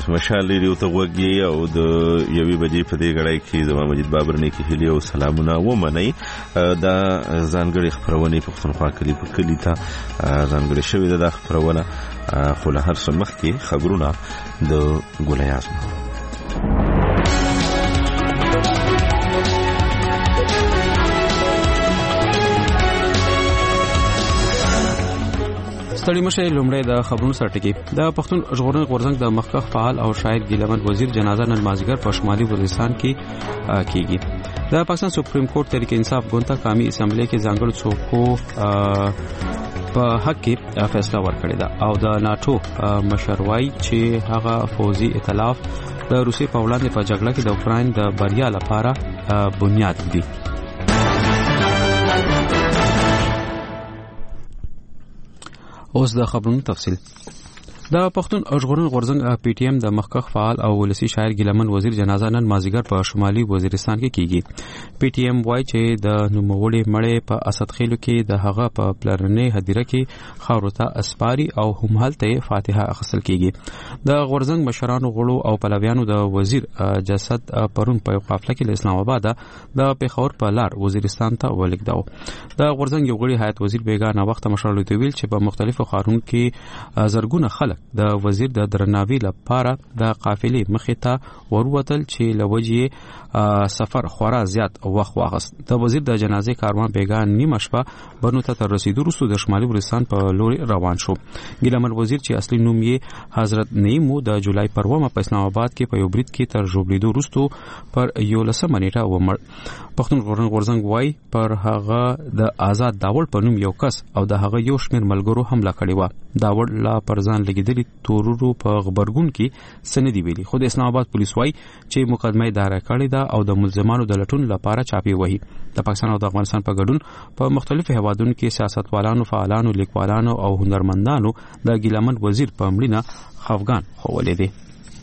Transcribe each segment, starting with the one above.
مشال ریډیو ته وګورئ او د یوې بجې په دې غړای کې زما مجید بابر نه کې هلي او سلامونه ومنئ. دا ځانګړي خبرونه پښتونخوا کلی په کلی ته ځانګړي شوې ده خبرونه خو له هر څه مخکې خبرونه د ګولیاز ستړي مشه لومړی د خبرونو سرټکی. د پښتون ژغورنې غورځنګ د مخکښ فعال او شاعر ګیلمن وزیر جنازه نن مازیګر په شمالي وزیرستان کې کیږي. د پاکستان سپریم کورټ تحریک انصاف ګوند ته قومي اسمبلی کې ځانګړو څوکو په حق کې فیصله ورکړې ده او د ناتو مشروعي چې هغه فوزي ائتلاف د روسي په وړاندې په جګړه کې د اوکراین د بریا لپاره بنیاد دی. اوس د خبرونو تفصیل. د پښتون ژغورنې غورځنګ پی ټی ایم د مخکښ فعال او ولسی شاعر ګیلمن وزیر جنازه نن مازیګر په شمالي وزیرستان کې کیږي. پی ټی ایم وایي چې د نوموړي مړی په اسدخیلو کې د هغه په پلرنۍ هدیره کې خاورو ته اسپاري او همالته فاتحه اخیستل کیږي. د غورځنګ مشرانو غړو او پلویانو د وزیر جسد پرون په قافله کې له اسلام آباد د پیښور په لار وزیرستان ته ولېږداو. د غورځنګ یو غړي حیات وزیر بیگانه وخت مشرانو ته ویل چې په مختلفو ښارونو کې زرګونه خلک د وزیر د درناوي لپاره د قافلې مخې ته وروتل چې لوجې سفر خورا زیات وخت واغست. د وزیر د جنازې کاروان بیگان نیمه شپه بنو ته تر رسیدو وروسته د شمالي وزیرستان په لوري روان شو. ګیلمن وزیر چې اصلي نوم یې حضرت نعیمو د جولای پر 1 په اسلام آباد کې په یو برید کې تر ژوبلیدو وروسته پر 11 نیټه ومړ. پښتون ژغورنې غورځنګ وایي پر هغه د آزاد داوړ په نوم یو کس او د هغه یو شمېر ملګرو حمله کړې و. داوړ لا پر ځان لګیدلي تورورو په خبرګون کې سندې ویلي. خو د اسلام آباد پولیس وایي چې مقدمه دایره کړې ده او د ملزمانو د لټون لپاره چاپی وهي. د پاکستان او د افغانستان په ګډون په مختلفو هیوادونو کې سیاستوالانو، فعالانو، لیکوالانو او هنرمندانو د ګیلمن وزیر په مړینه خفګان خوولې دي.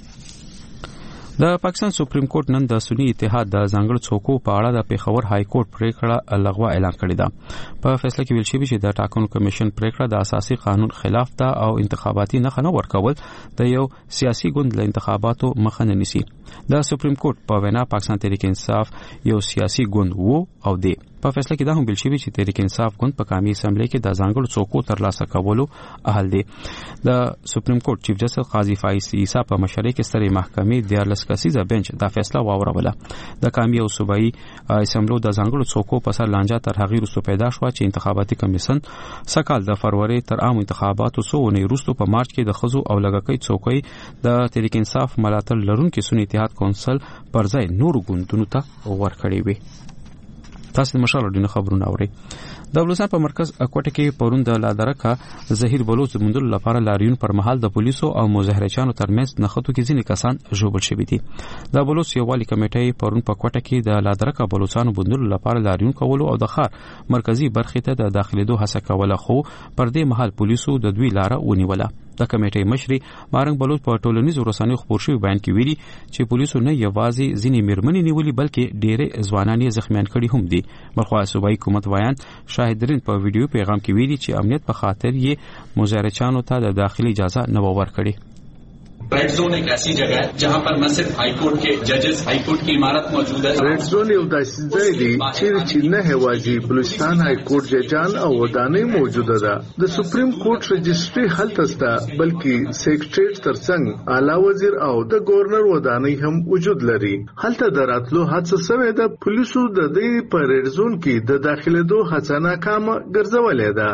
د پاکستان سپریم کورټ نن د سنی اتحاد د ځانګړو څوکو په اړه د پیښور های کورټ پریکړه لغوه اعلان کړې ده. په فیصله کې ویل شوی چې د ټاکنو کمیشن پریکړه د اساسي قانون خلاف ده او انتخاباتي نښه نه ورکول د یو سیاسي ګوند له انتخاباتو مخه نه نیسي. د سپریم کورټ په وینا پاکستان تحریک انصاف یو سیاسي ګوند وو او دی. په فیصله کې دا هم ویل شوی چې تحریک انصاف ګوند په قومي اسمبلی کې د ځانګړو څوکو ترلاسه کولو اهل دی. د سپریم کورټ چیف جسټس قاضي فایز عیسی په مشرۍ کې سترې محکمې د 14 کسیزه بنچ دا فیصله واوروله. د قومي او صوبایي اسمبلو د ځانګړو څوکو په سر لانجه تر هغې وروسته پیدا شو چې انتخاباتي کمیشن سکهال د فروری تر عام انتخاباتو څو ونې وروسته په مارچ کې د خزو او لږکۍ څوکۍ د تحریک انصاف ملاتړ لرونکي سنی اتحاد کونسل پر ځای نورو ګوندونو ته ورکړې وي. تاسو د مشال ډینه خبرونه اورئ. د بلوچستان په مرکز کوټه کې پرون د لادرکه زهیر بلوچ موندلو لپاره لاریون پر مهال د پولیسو او مظاهرچیانو ترمنځ نښتو کې ځینې کسان ژوبل شوي دي. د بلوچ یووالي کمیټې پرون په کوټه کې د لادرکه بلوچستانو موندلو لپاره لاریون کولو او د ښار مرکزی برخې ته د داخليدو هڅه کوله، خو پر دې مهال پولیسو د دوی لاره ونیوله. د کمیټې مشر مارنګ بلوچ په ټولنیزو رسنیو خبر شوی بیان کې ویلي چې پولیسو نه یوازې ځینې میرمنې نیولې بلکې ډېرې ځوانان یې زخمیان کړي هم دي. بلخوا صوبایي حکومت وایان شاهدرین په ویډیو پیغام کې ویلي چې امنیت په خاطر یې مظاهرچیانو ته د داخلي اجازه نه ورکړي. Red zone एक ऐसी जगह है जहां पर न सिर्फ हाई कोर्ट के जजेस हाई कोर्ट की इमारत मौजूद है. Red zone یو داسې ځای دی چې نه هواجی بلوچستان هاي کورټ ججان او ودانۍ موجوده ده. د سپریم کورټ رجستري هلته سته، بلکې سیکریټریټ ترڅنګ اعلی وزیر او د گورنر ودانۍ هم وجود لري. هلته دراتلو هڅه شوې ده. پولیسو د دې په ریډ زون کې د داخليدو هڅه ناکامه ګرځولې ده.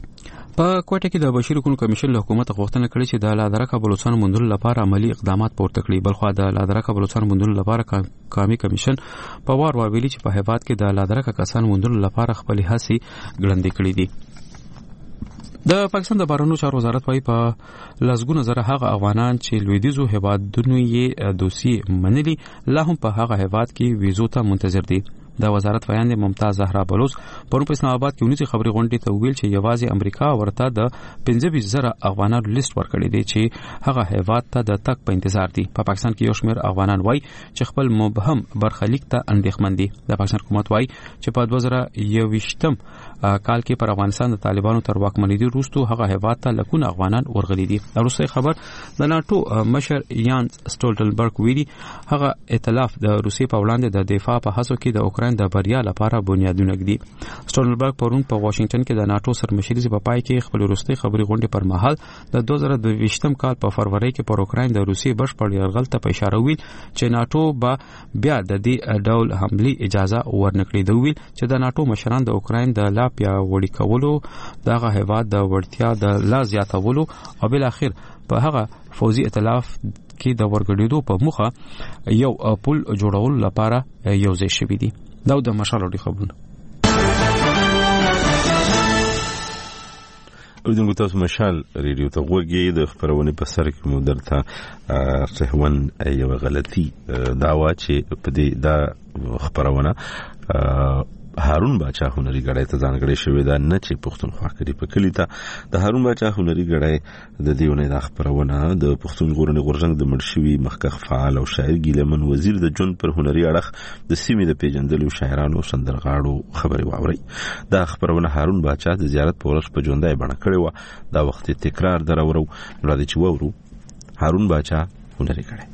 په کوټه کې د بشیر حکومت کمیشن له حکومت غوښتنه کړې چې د لادرکه بلوچستان موندلو لپاره عملی اقدامات پورته کړي. بلخوا د لادرکه بلوچستان موندلو لپاره قومي کمیشن په وار ویلي چې په هیواد کې د لادرکه کسان موندلو لپاره خپل هڅې ګړندې کړې دي. د پاکستان د بهرنیو چارو وزارت وايي په لسګونه زره هغه افغانان چې لویدیځو هیوادونو یې دوسیې منلي لا هم په هغه هیواد کې ویزو ته منتظر دي. د وزارت ویاند ممتاز زهرا بلوچ پرون په اسلام آباد کې ونیسي خبري غونډې ته ویل چې یوازې امریکا ورته د 15,000 افغانانو لیست ورکړی دی چې هغه هیواد ته د تک په انتظار دي. په پاکستان کې یو شمېر افغانان وایي چې خپل مبهم برخلیک ته اندېښمن دي. د پاکستان حکومت وایي چې په 2021 کال کې پر افغانستان د طالبانو تر واکمنۍ وروسته هغه هیواد ته لکونه افغانان ورغلي دي. وروسته خبر د ناتو مشر یان سټولټنبرګ ویلي هغه ائتلاف د روسیې په وړاندې د دفاع په هڅو کې د اوکراین د بریا لپاره بنیادونه ږدي. سټولټنبرګ پرون په واشنگټن کې د ناتو سرمشري په پای کې خپل وروستي خبري غونډې پر مهال د 2022 کال په فروری کې پر اوکراین د روسیې بشپړ یرغل ته په اشاره ویل چې ناتو به بیا د دې ډول حملې اجازه ورنکړي. دوی ویل چې د ناتو مشران د اوکراین د لا پیاوړي کولو دغه هیواد د وړتیا د لا زیاتولو او بل اخر په هغه فوزي ائتلاف کې د ورګډېدو په مخه یو پل جوړول لپاره یو ځای شوی دي. دا د مشالو خبرونه اوریدونکو تاسو مشال ریډیو ته غوږی د خبرونه په سر کې مو درته صحون یو غلطي داوا چې په دې دا خبرونه هارون باچا هنري غړای ته ځانګړی شوی دا نه چې پښتونخوا کې په کلی ته د هارون باچا هنري غړای د دیونه د خبرونه د پښتون ژغورنې غورځنګ د مرشوي مخکخ فعال او شاعر ګیلمن وزیر د جون پر هنري اړخ د سیمې د پیجندلو شاعرانو سندرغاړو خبري واوري. دا خبرونه هارون باچا د زیارت په ورځ په ژوندۍ بڼه کړې و. دا وخت تکرار درورو ولادي چې وورو هارون باچا هنري غړای.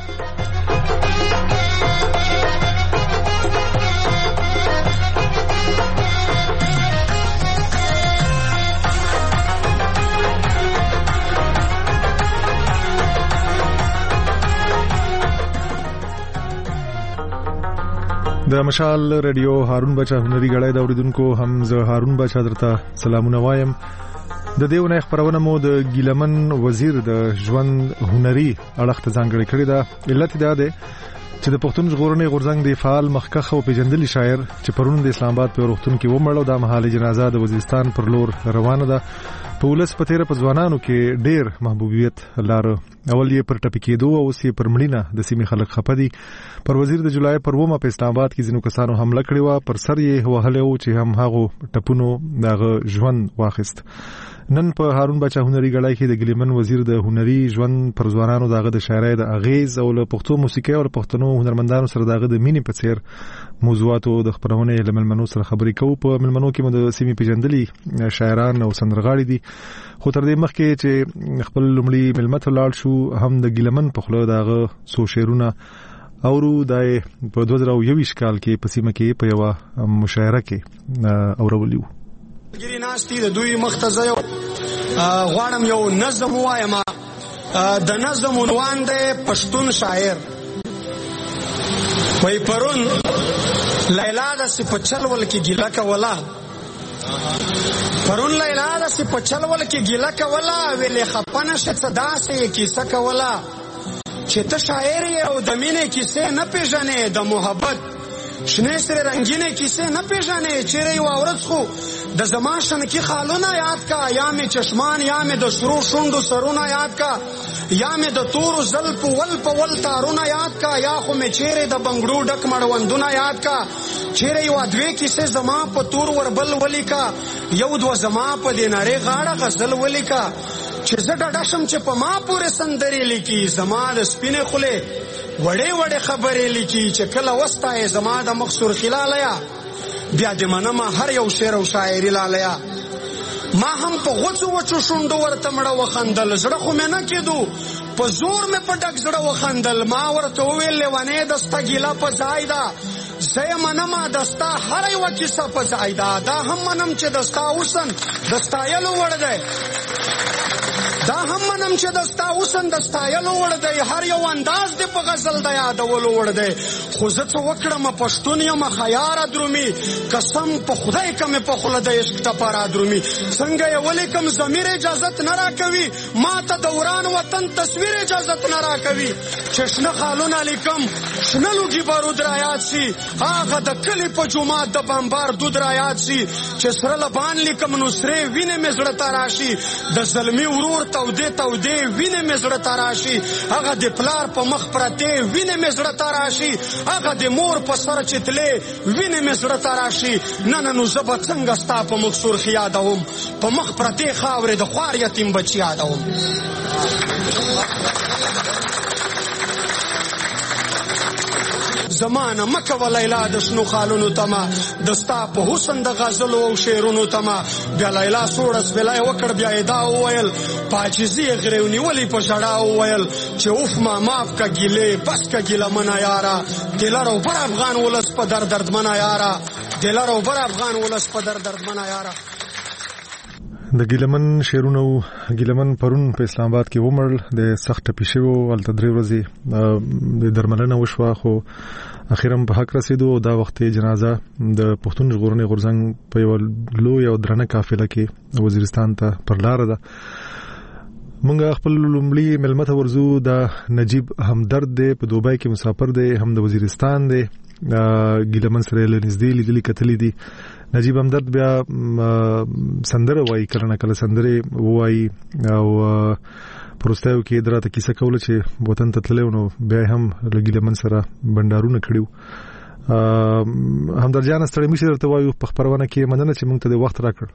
د مشال ریډیو هارون بچا هنري غړای د اوریدونکو هم زه هارون بچا درته سلامونه وایم. د دیونه خبرونه مو د ګیلمن وزیر د ژوند هنري اړخ ته ځانګړی کړی دا. علت دا ده چې د پښتون ژغورنې غورځنګ د فعال مخکخ او پیجندلي شاعر چې پرون د اسلام آباد په روغتون کې ومړو د مهال جنازه د وزیرستان پر لور روانه ده. په ولس په تیر په ځوانانو کې ډیر محبوبیت لاره. اول یې پر ټپي کېدو او اوس یې پر مړینه د سیمې خلک خپه دي. پر وزیر د جولای پر 2 په اسلام آباد کې ځینو کسانو حمله کړې و. پر سر یې وهلې و چې هم هغه ټپونو دغه ژوند واخیست. نن په هارون بچا هنري غړای کې د ګلیمن وزیر د هنري ژوند پر ځوانانو دغه د شاعرۍ د اغیز او له پښتو موسیقي او پښتنو هنرمندانو سره دغه د مینې په څیر موضوعاتو د خبرونه لملمنو سره خبرې کوو. په ملمنو کې مو د سیمې پیجندلي شاعران او سندرغاړي دي. خو تر دې مخکې چې خپل لومړی ملمت لاړ شو هم د ګلیمن په خله دغه سو شعرونه اورو د په 2021 کال کې په سیمه کې په یو مشاعره کې اورولیو. ګری ناشتي د دوی مختزه غواړم یو نظم وایم. د نظم عنوان دی پښتون شاعر. وای پرون لیلا د سپچل ول کې ګیلا کولا. پرون لیلا د سپچل ول کې ګیلا کولا ویلې خپنه شصدا سه کیسه کولا. چې ته شاعر او د مینې کیسه نه پیژنې د محبت شنه سره رنگینه کیسه نه پیژنې. چیرې یو اورت خو د زمان شنکی خالونه یاد کا یا می چشمان یا می د شرو شوندو سرونه یاد کا یا می د تورو زلف ول تارونه یاد کا یا خو می چیرې د بنگړو ډک مړوندونه یاد کا. چیرې یو ادوی کیسه زما په تور وربل ولیکا یو دو زما په دیناره غاړه غزل ولیکا. چې زه ډډه شم چې په ما پورې سندري لیکي زما د سپینې خله وړې وړې خبرې لیکي. چې کله وستا زما د مخسور خلالیا بیا د منما هر یو شعر او شاعري لالیا. ما هم په غوڅو وچو شوندو ورته مړه وخندل. زړه خو مې نه کېدو په زور مې په ډک زړه وخندل. ما ورته وویل لیوانې دستا ګیلا په ځای ده زه منما دستا هر یو کیسه په ځای ده. دا هم منم چې دستا اوسن دستا یلو وړ دی. دا هم منم چې دستا اوسن دستا یلو وړ دی. هر یو انداز دی په غزل د یادولو وړ دی. خو زه څه وکړم پښتون یم خیار درومي قسم په خدای کمه په خله د عشق ټپاره درومي. څنګه یې ولیکم ضمیر اجازت نه راکوي ما ته دوران وطن تصویر اجازت نه راکوي. چشنه خالونه لیکم شنه لوګي بارود را یاد سي هغه د کلی په جمعه د بمبار دود را یاد سي. چې سره لبان لیکم نو سره وینې مې زړه ته راشي د ظلمي ورور تودې وینې مې زړه ته راشي هغه د پلار په مخ پرتې وینې مې زړه ته راشي هغه د مور په سر چې تلې وینې مې زړه ته راشي نه نو زه به څنګه ستا په مخ سرخ یادوم په مخ پرتې خاورې د خوار یتیم بچي یادوم زمانه مکه ولیلا د شنو خالونو تما دستا په حسن د غزل او شعرونو تما بیا لیلا سورس بلای وکړ بیا دا وویل پاچیزی غریونی ولی په جړا وویل چې اوف ما معاف کا ګیله بس کا ګیله منا یارا دلارو بر افغان ولس په درد منا یارا دلارو بر افغان ولس په درد منا یارا د ګیلمن شیرونو ګیلمن پرون په اسلام آباد کې ومړل د سخت پیښو ول تدری ورځي د درملنه وشوه خو اخیرا په حق رسیدو دا وخت جنازه د پښتون ژغورنې غورځنګ په یو لوی او درنه قافله کې وزیرستان ته پر لار ده مونږ خپل لومړی ملمت ورزو د نجیب همدرد دی په دوبای کې مسافر دی هم د وزیرستان دی ګیلمن سره لنځدې لیدلې کتلې دي نجیب همدرد بیا سندره وایي کله سندره وایي او پروستایو کې دراته کیسه کوله چې وطن ته تللی نو بیا هم ګیلمن سره بندارونه کړیو همدرد جان ستړي مشه درته وایو په خبرونه کې مننه چې مونږ ته د وخت راکړ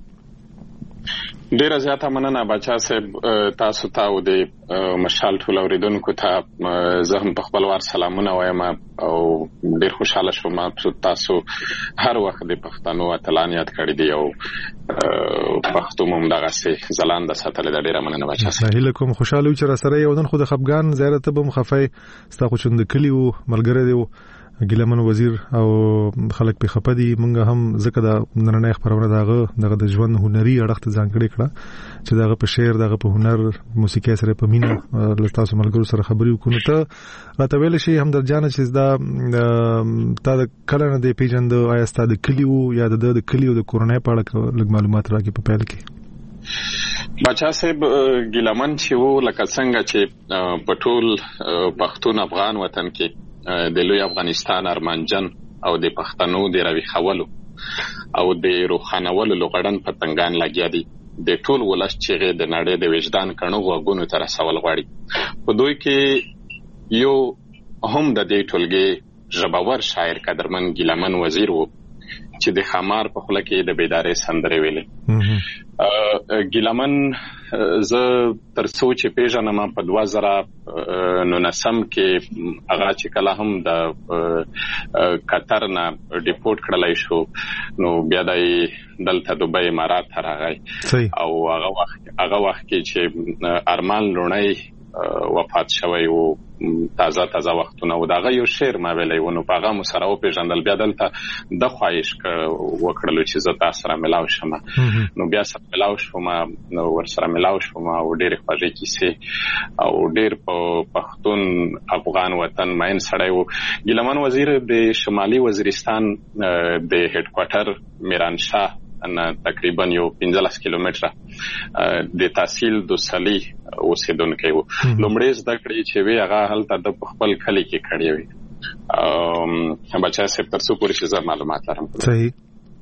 ډیره زیاته مننه بچا صاحب تاسو ته او د مشال ټول اوریدونکو ته زه هم په خپل وار سلامونه وایم او ډیر خوشاله شوم تاسو هر وخت د پښتنو اتلان یاد کړی دی او پښتو مم دغه سي زلاند ساتل د ډیره مننه بچا صاحب هله کوم خوشاله و چې سره یو نن خو د خفغان زیارت به مخفي ستا خو چند کلیو ملګری دی ګیلمن وزیر او خلک په خپدي مونږ هم ځکه دا نړۍ خبرونه دغه د ژوند هنري اړخ ته ځانګړي کړه چې دغه په شعر دغه په هنر موسیقي سره په مینا لستاسو ملګرو سره خبرې وکړو ته راته ویل شي هم درجانه چې دا تا د کله نه دی پیژند آیا ستاسو د کلیو یا د کلیو د کورونای په اړه لږ معلومات راکې په پیل کې بچا صاحب ګیلمن چې وو لکه څنګه چې په ټول پښتون افغان وطن کې د لوی افغانستان ارمانجن او د پښتنو د روي خولو او د روخانولو لغړن پتنګان لګیا دي د ټول ولس چې د نړۍ د وجدان کڼو غوګونو تر سوال غواړي په دوی کې یو هم د دې ټولګي ژباور شاعر قدرمن ګیلمن وزیر وو چې د خمار په خله کې د بیدارې سندرې ویلې ګیلمن زه تر سوچ پیژنم په 2019 کې هغه چې کله هم د قطر نه ډیپورټ کړلای شو نو بیا د دلته دوبۍ امارات راغی او هغه وخت کې چې ارمان لونی وفات شوی او تازه وختونه و دغه یو شعر ما ویلی و نو هغه مو سره وپېژندل بیا دلته د خواهش وکړلو چې زه تاسو سره ملاو شم نو بیا سره ملاو شوم نو ورسره ملاو شوم او ډېرې خوږې کیسې او ډېر په پښتون افغان وطن ماین سړی و ګیلمن وزیر د شمالي وزیرستان د هډ کوارټر میرانشاه ان تقریبا یو 15 کیلومتره د تحصیل د سلی اوسیدونکو لومړی زده کړې چې وی هغه هلته د خپل کلی کې کړی وي بچا سپ تر څو پورې چې معلومات لرم صحیح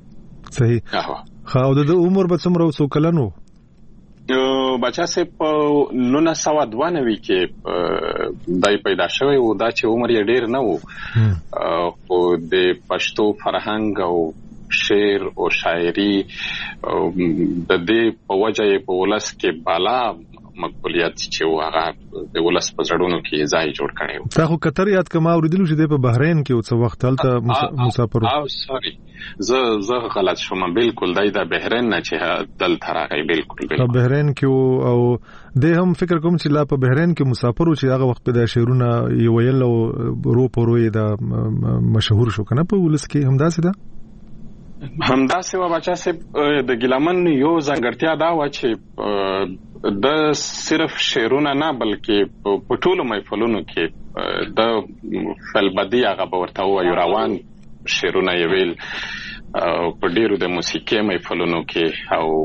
خو د عمر به څومره وسو کلنو بچا سپ 1992 کې دای پیدا شوی او دا چې عمر یې ډیر نه وو خو د پښتو فرهنګ او شعر او شاعري د دې په وجه په ولس کې بالا مقبولیت چې هغه د ولس په ځړونو کې ځای جوړ کړی و تا خو قطر یاد کما اوریدلو چې د په بحرین کې اوس وخت هلته مسافر سوري زه غلط شوم بالکل دای د بحرین نه چې دلته راغی بالکل په بحرین کې او د هم فکر کوم چې لا په بحرین کې مسافر چې هغه وخت په د شعرونه یو ویل او رو پروي د مشهور شو کنه په ولس کې همداسې ده همداسې و بچا سپ د ګیلمن یو ځانګړتیا دا و چې د صرف شعرونه نه بلکې په ټولو محفلونو کې د فلبدی هغه ورته وایو روان شعرونه یې ویل په ډیرو د موسیقي محفلونو کې او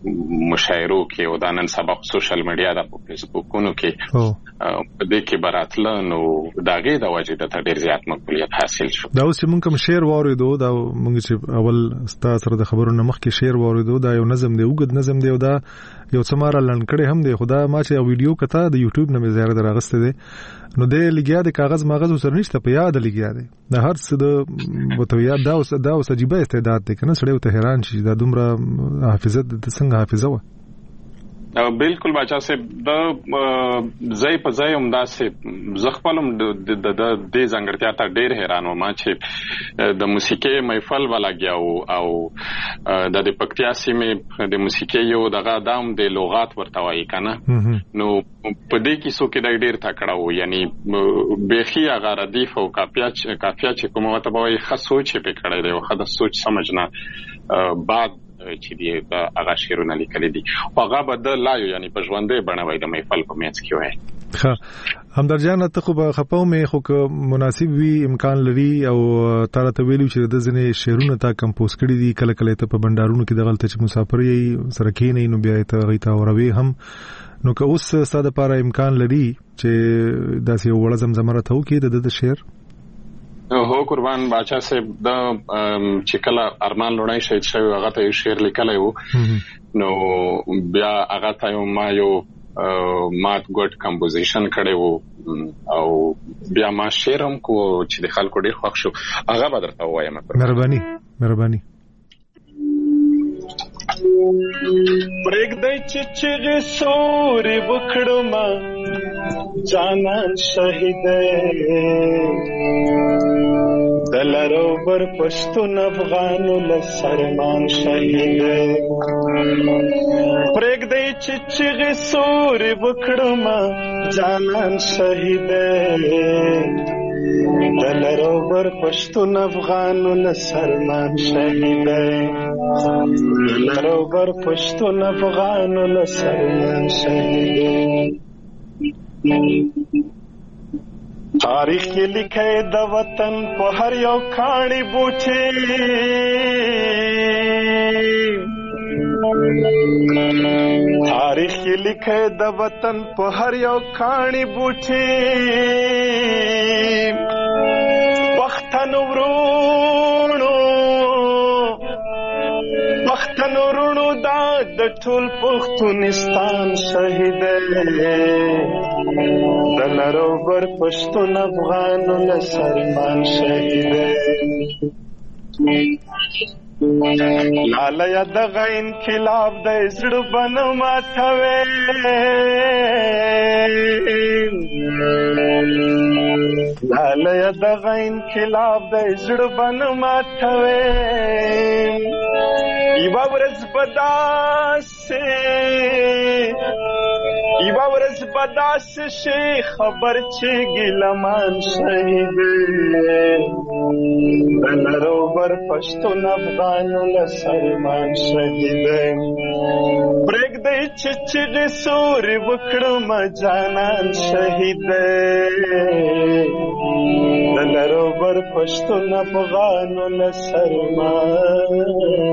مشاعرو کې او د نن سبا سوشل میډیا د فیسبوکونو کې په دې کې براتله نو داګه د وجه د ډیر زیات مقبولیت حاصل شو. دا اوس موږ کوم شعر واوریدو دا موږ چې اول ستاسو سره د خبرونو مخکې شعر واوریدو دا یو نظم دی وګد نظم دی او دا یو څماره لنکړې هم دی خدا ما چې یو ویډیو کته د یوټیوب نه مې زیاره دراغسته دی نو د لګیا د کاغذ ماغذ سره نشته په یاد لګیا دی د هر څه د وتویات دا اوس عجیب استعداد دی کنه سړی ته حیران شي دا دومره حافظه د څنګه حافظه و. بالکل بچا صاحب د زای په زای هم داسې زخپلم د دې ځنګړتیا ته ډیر حیران وم چې د موسیقي محفل ولاګیاو او د پکتیا سیمه د موسیقي یو دغه دام د لغات ورته وایي کنه نو په دې کې څوک د ډیر تکړه وو یعنی بهخي هغه ردیف او کافیا چې کومه وته وایي خاصو چې په کړه دی او خاص سوچ سمجھنا بعد چې دی هغه شعرونه لیکل دي هغه بدل لا یعنی په ژوندې بڼوي د محفل په میچ کې وای. ها همدر جان ته خو به خپاو مې خو که مناسب وي امکان لري او تاره ته ویلو چې د ځنې شعرونه تا کمپوز کړي دي کله کله ته په بندارونو کې د غلطه چې مسافر یې سره کېنې نو بیا ته غیتا اوروي هم نو که اوس ساده لپاره امکان لري چې داسې وړه زمزمه راته وکړي د شعر. هو قربان باچا صاحب د چې کله ارمان لوړای شهید شوی هغه ته شعر لیکلی وو نو بیا هغه ته ما یو مات ګډ کمپوزیشن کړی وو او بیا ما شعر هم کو چې د خلکو ډیر خوښ شو هغه به درته وایم. مهرباني پرېږدی چې چغې سورې وکړم جانان شهیدی د لرو بر پښتون افغانو له سرمان شهیدی پرېږدی چې چغې سورې وکړم جانان شهیدی د لرو بر پښتون افغانو له سرمان شهیدی لرو بر پښتون افغانو له سرمان شهیدی تاریخ کې لیکي د وطن په هر یو کاڼي بوټي تاریخ کې لیکي د وطن په هر یو کاڼي بوټي پښتنو رونو دا د ټول پښتونستان شهید د لرو بر پښتون افغانو له سرمان شهید لاله دغه انقلاب د زړه بنو ماتوي لاله دغه انقلاب د زړه بنو ماتوي ایوا ورځ بداس شي خبر چې ګلمان شهید لرو بر پښتون افغانو له سرمان شهید پرېږدی چې سورې وکړم جانان شهید لرو بر پښتون افغانو له سرمان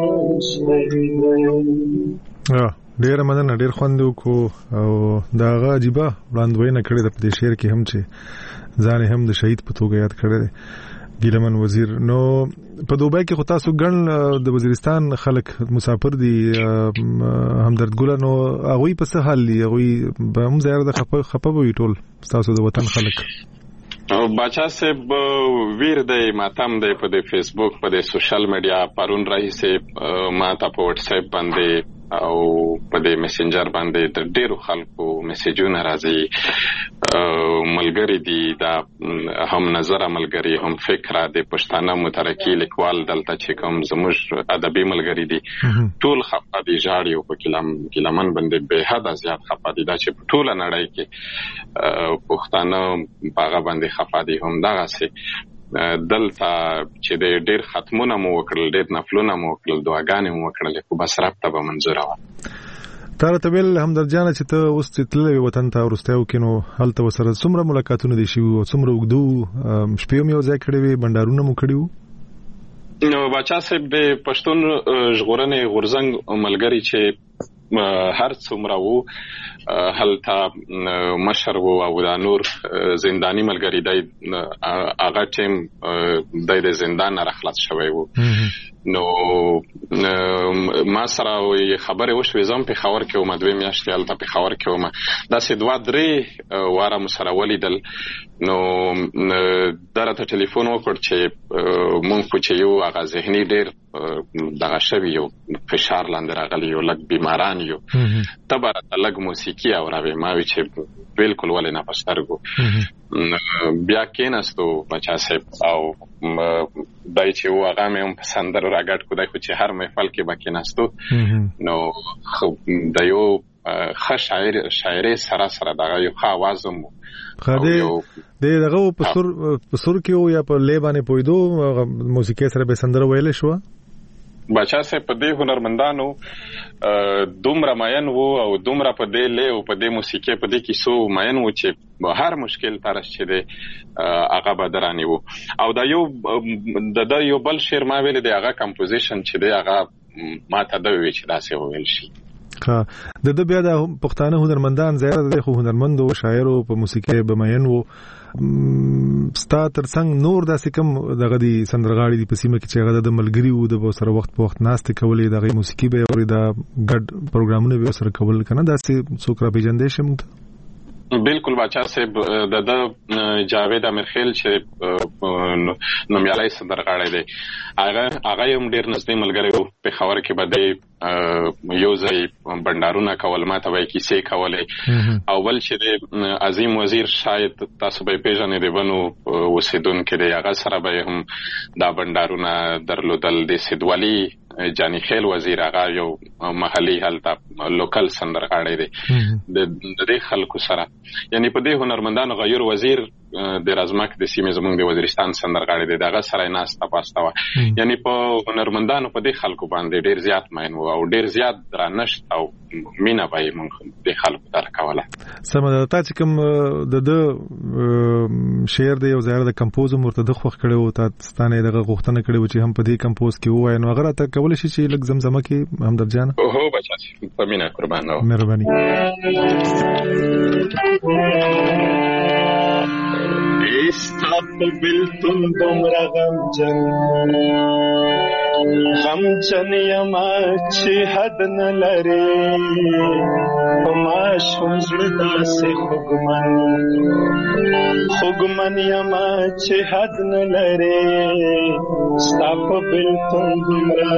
شهید. ډیر مننه ډیر خوند وکړو او دا غا عجیبه وړاندوینه کړې ده په دې شعر کې هم چې ځان هم د شهید په توګه یاد کړی دی ګیلمن وزیر. نو په دوبۍ کې خو تاسو ګڼ د وزیرستان خلک مسافر دي همدرد ګل نو هغوی په څه حال دي هغوی به هم زیاره د خپه وي ټول تاسو د وطن خلک باچا صاحب ویر دی ماتم دی په د فیسبوک په د سوشل میډیا پرون راهیسه ما ته په واتس اپ باندې او په د میسنجر باندې د ډیرو خلکو میسجونه راځي ملګری دي دا هم نظر ملګری هم فکر د پښتانه مترکی لیکوال دلته چې کوم زموږ ادبي ملګری دي ټول خپه دي جاړي او په کلمن باندې به حد زیات خپه دي دا چې ټول نړۍ کې پښتانه باغ باندې خپه دي هم دا سي دلته چې د ډیر ختمونه مو وکړل ډیر نفلونه مو وکړل دعاګانې مو وکړل خو بس رابطه به منظوره و تاره طویل همدرد جان چې ته اوس تللی وطن ته ورستیو کې نو هلته ورسره څومره ملاقاتونه دي شوي او څومره اوږده شپې هم یو ځای کړی وي بنډارونه مو کړي وو؟ نو باچا صاحب د پښتون ژغورنې غورځنګ ملګری چې هر څومره وو هلته مشر وو او دا نور زنداني ملګری دی هغه ټیم د زندان نه خلاص شوی وو. نو ما سره خبرې وشوې زم په خبر کې وم 2 میاشتې هلته په خبر کې وم داسې 2-3 واره مو سره ولیدل. نو درته ټلیفون وکړ چې مونږ خو چې یو هغه ذهني ډېر دغه شوي یو فشار لاندې راغلی یو لږ بیماران یو ته به راته لږ موسیقي اوروې. ما وی چې بالکل ولې نه په سترګو. بیا کېناستو بچا صاحب او دای چې و هغه مې هم په سندرو راګډ کو دای خو چې هر محفل کې به کېناستو نو د یو ښه شاعري سره دغه یو ښه آواز هم خاده دغه په سر کې یا په لیبانه پویدو موسیقي سره به سندره ویل شو. بچا صاحب په دې هنرمندانو دومره ماین وو او دومره په دې له او په دې موسیقي په دې کې سو ماین وو چې هر مشکل ترش چې دی هغه بدرانی وو. او دا یو د یو بل شعر ما ویل دی هغه کمپوزیشن چې دی هغه ما ته دا وی چې داسې ویل شي. د بیا د پښتانه هنرمندان زیات د هنرمند او شاعر او په موسیقي بماین وو ستا ترڅنګ نور داسې کم دغه دي سندرغاړي دي په سیمه کې چې هغه د ملګری وو د سره وخت په وخت ناست کولې دغه موسیقي به او د ګډ پروګرامونه به سره کول کنه داسې څوک را پیژندې شم. بالکل بچا صاحب د جاوید امرخیل چې نومیالي سندرغاړی دی هغه هم ډیر نږدې ملګری وو. په خبر کې بده یو ځای بندارونه کول ماته وای کیسې کولې او بل چې د عظیم وزیر شاید تاسو به پیژنې دی ونو وسیدونکو دی هغه سره به هم دا بندارونه درلودل. د سیدوالي جانی خیل وزیر هغه یو محلي هلته لوکل سندرغاړی دی د دې خلکو سره یعنی په دې هنرمندانو غیر وزیر د رازمک د سیمې زمونږ د وزیرستان سندرغاړی دی دغه سره ناسته پاسته و. یعنی په هنرمندانو په دې خلکو باندې ډیر زیات ماین وو او ډیر زیات درنښت او مینا به مونږ د خلکو درکوله. سمه ده تا چې کوم د شعر دی او زیات د کمپوز مرتد خو کړو تا ستانه دغه غوښتنه کړو چې هم په دې کمپوز کې وای نو هغه ته کول شي چې لږ زمزمه کې هم درجان هو بچا په مینا قربان نو مهرباني. استقبل تم دومره غمجن یما چې حد نه لري ما شوم زړه داسې خوږمن یما چې حد نه لري ستا په بلتون دومره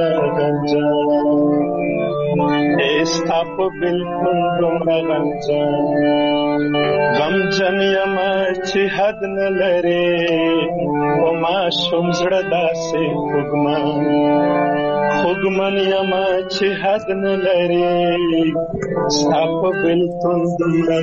غمجن یما چې حد نه لري ما شوم زړه داسې خوږمن یما چې حد نه لري ستا په بلتون دومره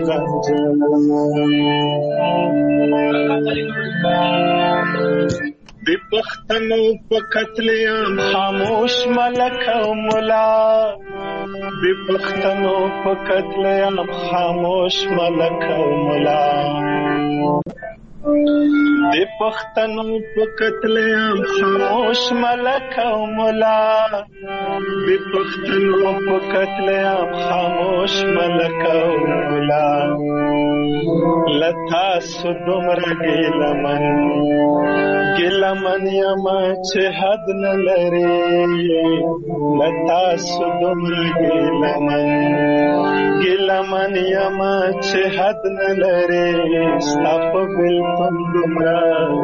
د پښتنو په قتل عام خاموش ملک او ملا د پښتنو په قتل عام خاموش ملک او ملا د پښتنو په قتل عام خاموش ملک او ملا د پښتنو په قتل عام خاموش ملک او ملا لتا سو دومره ګیلمن یما چې حد نه لري لتا سو دومره ګیلمن یما چې حد نه لري ستا په بلتون دومره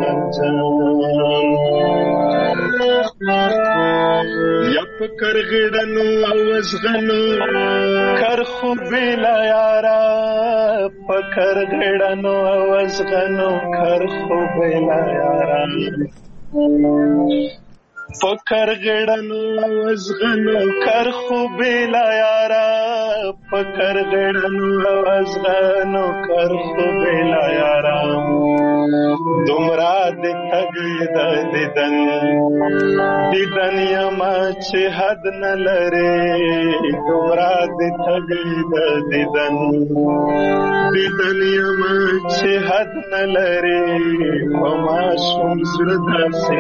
یا په کرغړنو او وزغنو کر خو بلا یارا په کرغړنو او وزغنو کر خو بلا یارا پکر غړنو وزغنو کر خو بلا یارا پکر غړنو وزغنو کر خو بلا یارا دومره د تګ دیدن یما چې حد نه لري دومره د تګ دیدن یما چې حد نه لري ما شوم زړه داسې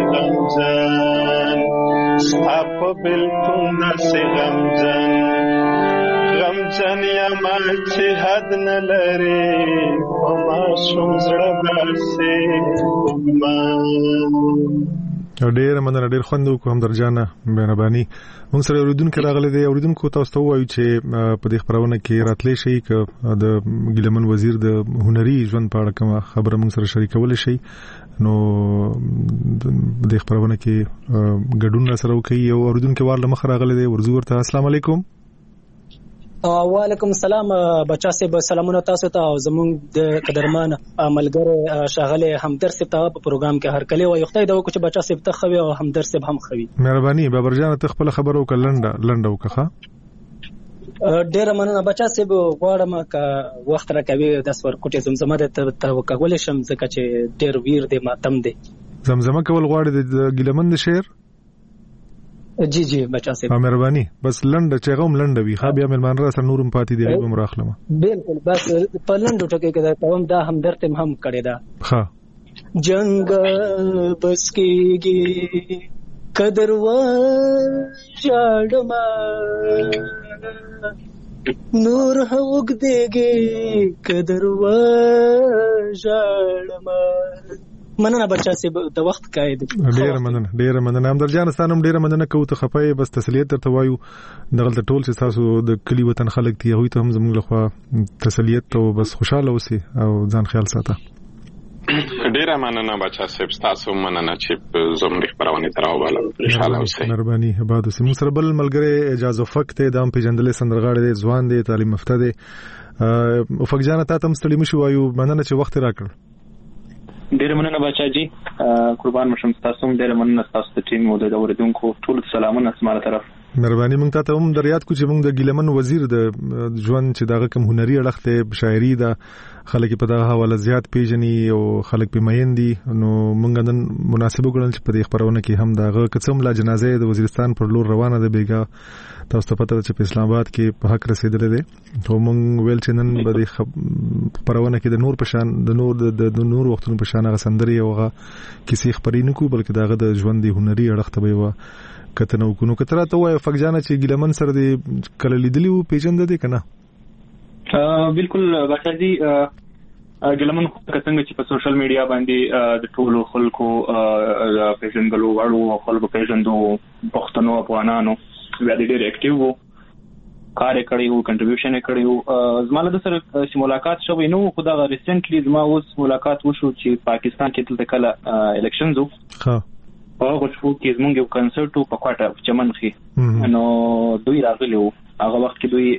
غمجن ستا په بلتون داسې غمجن یم چې حد نه لري په ماشوم زړه باسي ډېر مننه ډېر خوند وکړو هم درجانه مهرباني موږ سره اوریدونکو راغلي دي اوریدونکو تاسو ته وایو چې په دې خبرونه کې راتلې شي ک د ګیلمن وزیر د هنري ژوند په اړه کوم خبره موږ سره شریکول شي نو د خبرونه کې ګډون سره وکي او اوریدونکو وارله مخ راغلي دي ورزو ورته السلام علیکم وعلیکم السلام بچا صاحب سلامونه تاسو ته او زموږ د قدرمان عملګر شاغله همدر صاحب ته په پروګرام کې هر کله وي خدای دا وکړي بچا صاحب ته خوي او همدر صاحب هم خوي مهرباني بابر جان ته خپل خبرو کلنډ وکړه ډیر مننه بچا صاحب غواړم کا وخت راکوي د سور کوټه زمزمه ته وکول شم ځکه چې ډیر ویر دی ماتم دی زمزمه کول غواړي د ګیلمن د شعر جی جی بچا صاحب مهرباني بس لنډ چې غوم لنډ وي خا بیا ملمان را سره نورم پاتې دی به مراخلمه بالکل بس په لنډو ټکي کې دا کوم دا همدرد هم کړی دا ها جنگ بس کېږي قدر و جاړما نور هوګ دیږي قدر و جاړما مننه بچا صاحب د وخت قائد ډیر مننه هم درجان ستانم ډیر مننه کوته خپای بس تسلیت درته وایو دغه ټول چې تاسو د کلی وطن خلک دی هغه ته هم زموږ لخوا تسلیت او بس خوشاله اوسئ او ځان خیال ساته ډیر مننه بچا صاحب تاسو مننه چې زموږ خبرونه تراوباله خوشاله اوسئ مهرباني بعد سیمو سره بل ملګری اجازه فقط دام پیجندلې سندرغاړي دی ځوان دی تعلیم یافته دی افق جان ته تم ستړي مشو وایو مننه چې وخت راکړ ډیر مننه بچا جی قربان مشم تاسو ډیر مننه تاسو ته ټیم او د اوریدونکو ټول سلامونه سماره طرف مهرباني مونږ ته هم دریات کو چې مونږ د ګیلمن وزیر د ژوند چې دغه کوم هنري اړخ ته شاعري ده خلک په دغه حواله زیات پیژني او خلک په مېندي نو مونږ نن مناسبه ګڼل چې په دې خبرونه کې هم دغه قسم لا جنازه د وزیرستان پر لور روانه ده بیګا تاسو ته پته ده چې په اسلام آباد کې په حق رسیدلې ده نو مونږ ویل چې نن به د خبرونه کې د نور پشان د نور وختونو پشان غسندري او کیسې خبرې نه کو بلکې دغه د ژوند د هنري اړخ ته وي کته نو کو کتره ته وای فق جانه چې ګیلمن سره دی کله لیدلی وو پیژند دي کنه بالکل بچا جی ګیلمن څنګه چې په سوشل میډیا باندې د ټولو خلکو پیژندلو وړو خلکو پیژندو پښتنو افغانانو بیا ډېر اکټیو وو کار کړی وو کنټریبیوشن کړی وو زماله د سره چې ملاقات شوی نو خو دا ریسنټلی زما اوس ملاقات وشو چې پاکستان کې تل کله الیکشنز وو ها هغه شو کې زمونږ یو کنسرت په کوټه چمنخي نو دوی راغلي وو هغه وخت کې دوی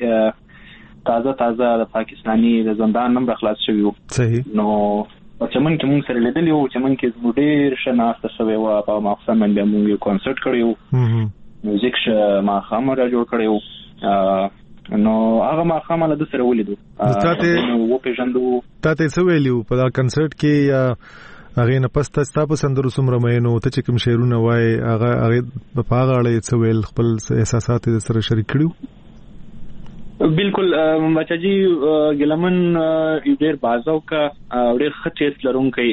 تازه د پاکستانی د زندان نمبر خلاص شوی وو صحیح نو چمن کې مونږ سره لیدلی وو چمن کې زموږ ډېر شناخته شوی وو په مقصد باندې مونږ یو کنسرت کړی وو میوزیک ما خامر جوړ کړی وو نو هغه ما خامل د سره ولیدو نو پیژندو تاسو څه ویلو په دا کنسرت کې یا هغه نه پس تاسو په سندرو سمره مې نو ته چې کوم شعرونه وای هغه په هغه اړه څه ویل خپل احساسات سره شریک کړو بالکل بچا جی ګیلمن ډېر بازو کا ډېر خچېس لرونکي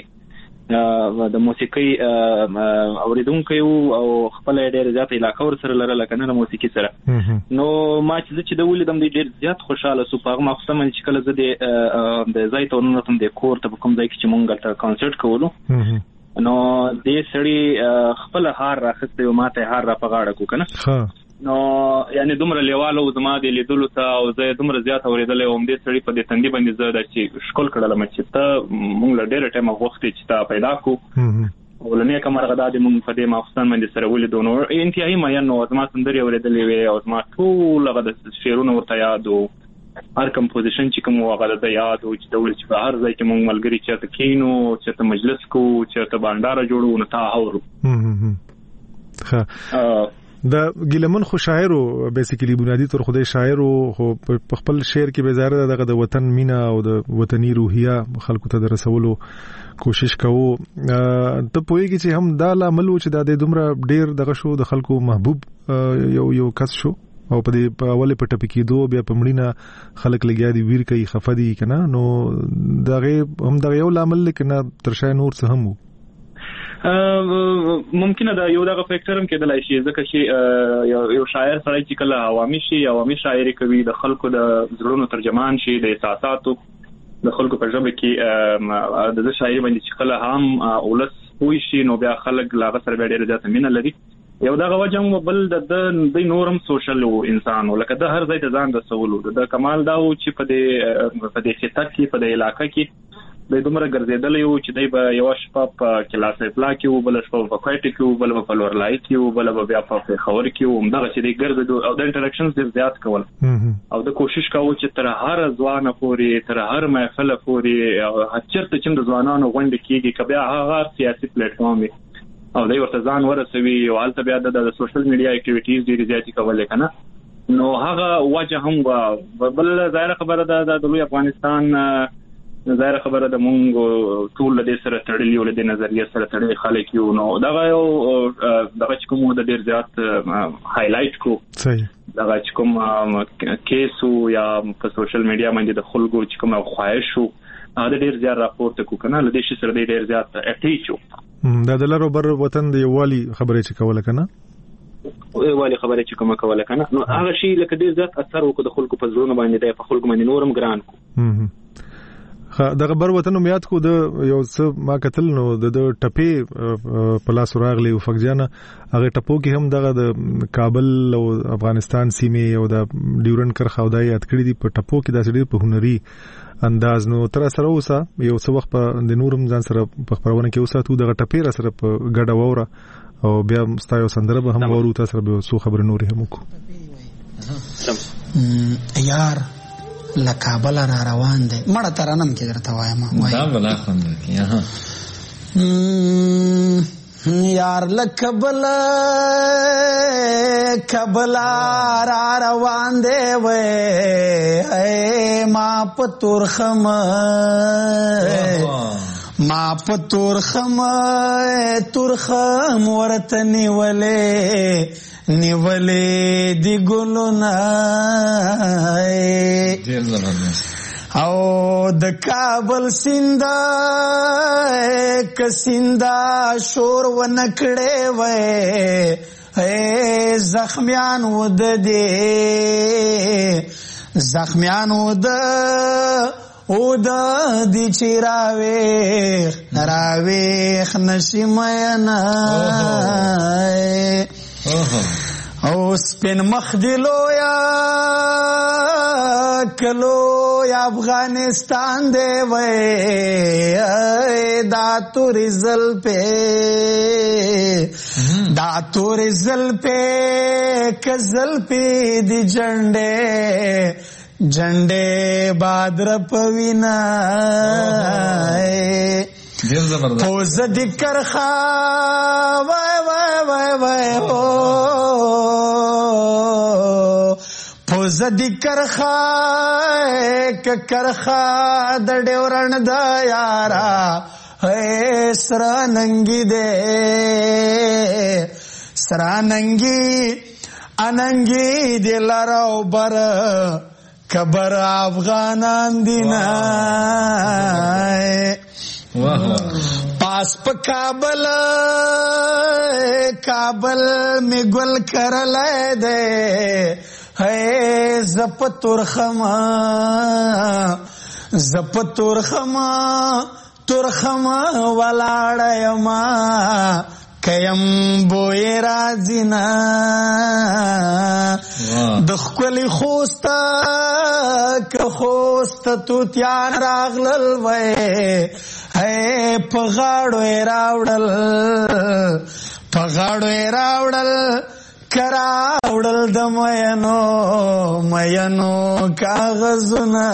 د موسیقي اوریدونکو او خپل ډېر زیات علاقه ور سره لرله کنه موسیقي سره نو ما چې د ولیدم ډېر زیات خوشاله سو په مخصوصا چې کله زه د ځای ته ورنوتم د کور ته کوم ځای کې چې مونږ ته کنسرت کوو نو دې سړی خپل هار راخسته او ماته هار را پغاړه کو کنه نو یعنی دومره لیوالو زما د لیدلو ته او زه دومره زیات اوریدل او دې سړی په دې تندې باندې زه د چې شکل کړل مې چې ته مونږ له ډېر ټایم وخت چې تا پیدا کو ولنه کومه غدا د مونږ په دې مافستان باندې سره ولیدو نو انتهایی ما نو زما سندري اوریدلې وي او زما ټول غدا شعرونه ورته یادو هر کمپوزیشن چې کوم وغه د یادو چې ډول چې په هر ځای کې مونږ ملګری چې کینو چې مجلس کو چې بانډار جوړو نو تا اورو د ګیلمن خو شاعر او بیسیکلی بنیادی تور خدای شاعر او په خپل شعر کې به ظاهر دغه د وطن مینا او د وطني روحیه خلکو ته درسولو کوشش کوو ته پوهیږي چې هم دا لامل و چې د دومره ډیر دغه شو د خلکو محبوب یو کس شو او په دې اوله په ټپی کې دوه بیا په مړینا خلک لګیا دي ویر کوي خفدي کنه نو دغه هم دغه یو لامل کنه ترشای نور څه هم ممکنه دا یو دغه فیکټر هم کېدلای شي ځکه چې یو شاعر سړی چې کله عوامي شاعري کوي د خلکو د زړونو ترجمان شي د احساساتو د خلکو په ژبه کې د شاعري باندې چې کله هم ولس پوه شي نو بیا خلک لاغه سره ډېر زیات مینه لري یو دغه وجه بل د نورم سوشل انسان ولکه د هر ځای ته ځان رسولو د کمال دا و چې په دې خطه کې په دې علاقې کې د دومره ګرځیدل یو چې دای په یو شپه په کلاس اپلا کې او بل شپه په کوټه کې او بل په لورلای کې او بل بیا په خبر کې او دغه چې د ګرځېدو او د انټراکشنز ډېر زیات کول او د کوشش کاوه چې تر هر ځوانه پورې تر هر محفل پورې او هڅه چې د ځوانانو غونډه کېږي کبه هغه سیاسي پلیټ فارم او دوی ورته ځان ورسوي او حالت بیا د سوشل میډیا اکټیویټیز ډېر زیات کول کنه نو هغه وجه هم بل ظاهر خبره ده د لوی افغانستان ظاهر خبره د مونږ ټول له دې سره تړلي او له نظریه سره تړلي خلک یو نو دغه چې کوم د ډېر زیات هایلایټ کو صحیح دغه چې کوم کیسو یا په سوشل میډیا باندې د خلکو چې کوم خواهش شو دا ډېر زیات راپورته کو کنه له دې سره ډېر زیات اټیچو دا د لارو بر وطن دی والی خبره چې کوله کنه والی خبره چې کومه کوله کنه نو هغه شی لکه ډېر زیات اثر وکړ د خلکو په زړونو باندې د خلکو باندې نورم ګران کو دغه بر وطن میاد کو د یو څه ما قتل نو د ټپې په لاس راغلی او فقجان هغه ټپو کې هم دغه د کابل او افغانستان سیمه او د ډیورن کرخه او د یاد کړی دی په ټپو کې د سړي په هنري انداز نو تر سره اوسه یو څه وخت په د نورم ځان سره په خبرونه کې اوسه تو دغه ټپې را سره په ګډه ووره او بیا ستایو سندره به هم ورو تاسو سره به څو خبرې نورې هم وکړو یار لکابل را روان دی مړه ترانم کې درته وایم دا بلا خوند کی ها یار لکابل را روان دی وې ما پتورخم تورخم ورته نیولې دی ګلونه او د کابل سیندا کسیندا شور ونکړې وې زخمیان ود دی چیراویخ نشیماینا او سپین مخ دلو یا کلو یا افغانستان دے وے دا توری زل پہ کزل پہ دی جنڈے بادر پوینا پوز دی کرخا وائے ہو پوز دی کرخا د ډیورن د یارا سراننگی اننگی دی لراو بر کبر افغانان دینا پاس پا کابل میں گل کر لے دے ہے زپ ترخما ولاړیما کیم بوی رازینا دخکلی خوستا که خوستا توتیان راغلل وی ہے پغاڑوی راوڑل کراوڑل د مینو کاغذنا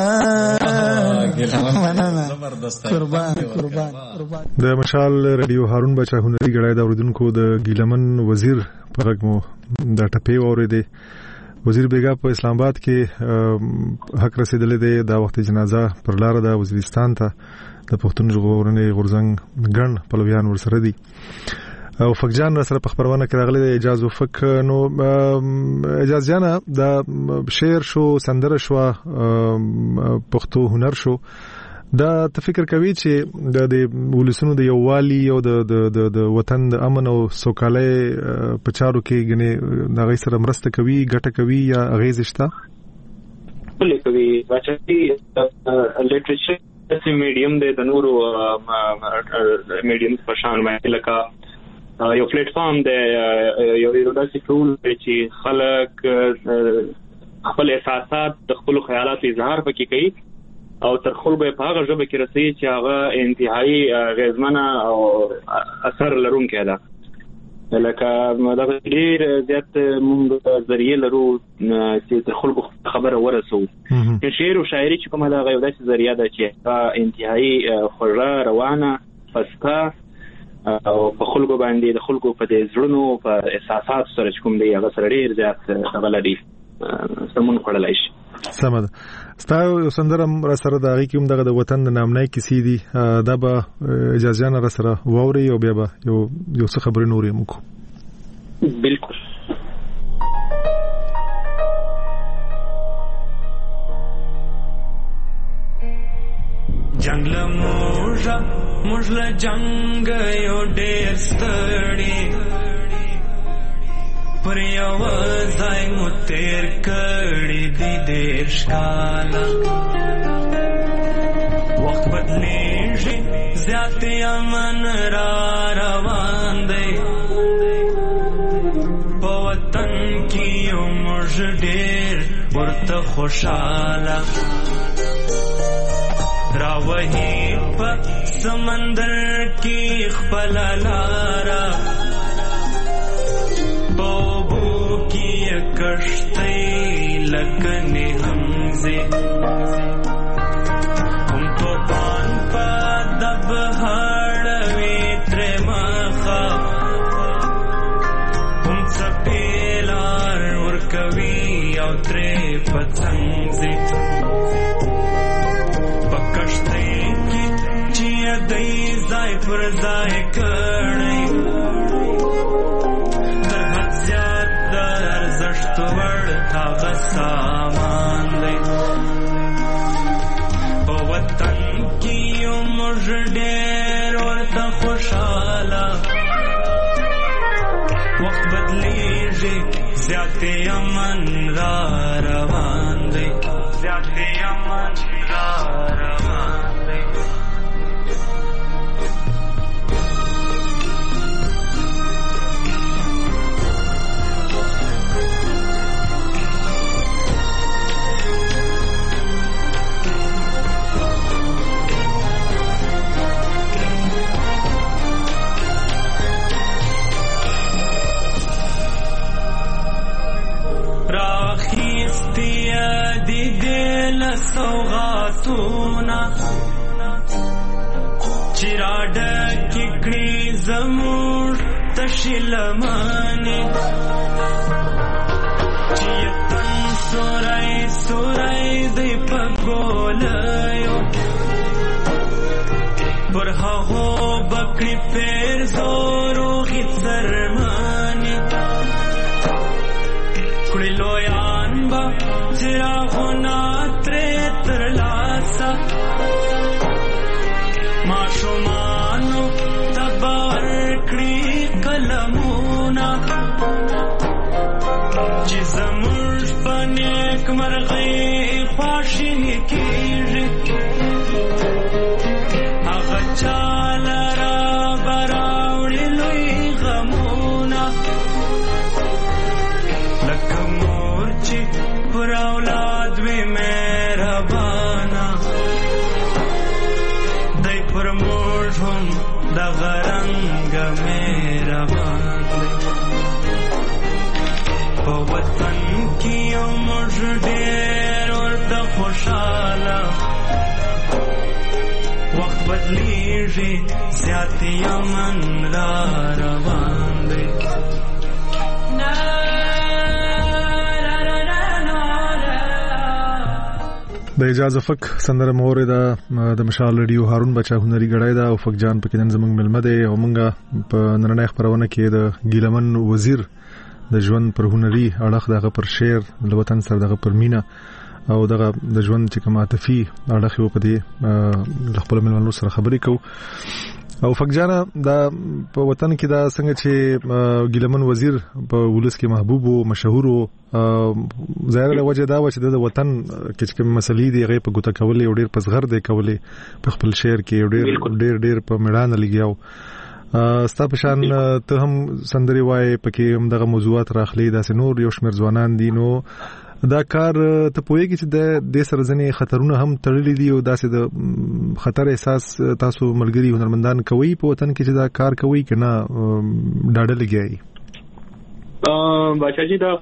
قربان د مشال رادیو هارون بچا هنري غړای د اوردونکو د ګیلمن وزیر پرګمو د ټپې اورېده وزیر بیگا په اسلام آباد کې حق رسیدلې ده د وخت جنازه پر لار د وزیرستان ته د پښتون ژغورنې غورځنګ ګڼ پلویان ورسره دي او فقجان سره په خبرونه کې راغلي د اجازه فک نو اجازه جانا د شعر شو سندره شو پښتو هنر شو دا ته فکر کوي چې د ولسونو د یووالي او د وطن د امن او سوکالۍ په چارو کې غني د غي سره مرسته کوي ګټه کوي یا اغیز شته ولې کوي چې لټریچر چې میډیم د نورو میډیم په شان باندې لکه یو پلیټ فارم دی یو داسې ټول چې خلک خپل احساسات د خپل خیالات اظهار پکې کوي او تر خلکو په هغه ژبه کې رسي چې هغه انتهایی غیرمنه او اثر لرونکی ده لکه دا ډیر زیات موږ ذریعہ لرو چې تر خلکو خبره ورسو شعر او شاعري چې کومه دا غو داسې ذریعہ ده چې انتهایی خوږه روانه فسکه او په خلکو باندې د خلکو په دې زړونو په احساسات سره کوم دی هغه سره ډیر زیات غلطي سمون کړلای شي سمد ستاسو سندرم را سره د هغه کوم دغه د وطن د نامنای کیسې دي دا به اجازه نه را سره ووري او بیا به یو څه خبرې نورې موکو بالکل جنگل موجله جنگ یو ډیر ستړي پر یو ځای مو تیر کړي دي ډیر شکاله وخت بدلیږي زیات امن را روان دی په وطن کې یو موږ ډیر ورته خوشاله راوهي په سمندر کې خپل لاره کشتی لکنی حمزه هم توپان پا دب هاڑوی ترمخا هم سپیلار ورکوی او تری پتسنگزه پا کشتی کی چی دی زای پر زای کرنی هغه سامان دی په وطن کې یو موږ ډېر ورته خوشاله وخت بدلیږي زیات امن را روان دی زیات امن را روان دی سوغاتونا چراډه ککړي زمور تشلمانه چیتن سورای دی پګولایو پر هغه بکړي پیر زورو غترمانه کړي لویان با چراغونه ترلاسا ماشومانو تبار کړي کلمونه چې زموږ په نیک مرغۍ خواشیني کېږي هغه چاله راوړي لوی غمونه لکه مور چې پر اولاد وي دغه رنګ مهربان په وطن کې یو موږ ډېر ورته خوشاله وخت بدلیږي زیات امن را روان دی د اجازه فک سندره مورده د مشال رادیو هارون بچا هنري غړای دا او فک جان پکې نن زمنګ ملمه دی او مونږه په نړۍ خبرونه کې د ګیلمن وزیر د ژوند پر هنري اړه دغه پر شعر د وطن سره دغه پر مینا او دغه د ژوند چې کومه عاطفي اړه خو په دې خپل ملمنو سره خبرې کوو. او فقجانا دا په وطن کې دا څنګه چې ګیلمن وزیر په ولس کې محبوب او مشهور او ظاهر له وجه دا و چې د وطن کې کوم مسلې دی غي په ګوته کولې او ډېر پسغر دی کولې په خپل شعر کې ډېر په میدان لګیاو. ستا په شان ته هم سندري وای پکې هم دغه موضوعات راخلي داسې نور یو شمېر ځوانان دي نو دا کار ته پوهیږي چې د سره ځنې خطرونه هم تړلي دي او داسې د خطر احساس تاسو ملګری هنرمندان کوي په وطن کې چې دا کار کوي کنه ډاډه لګیایي؟ بچاجي دا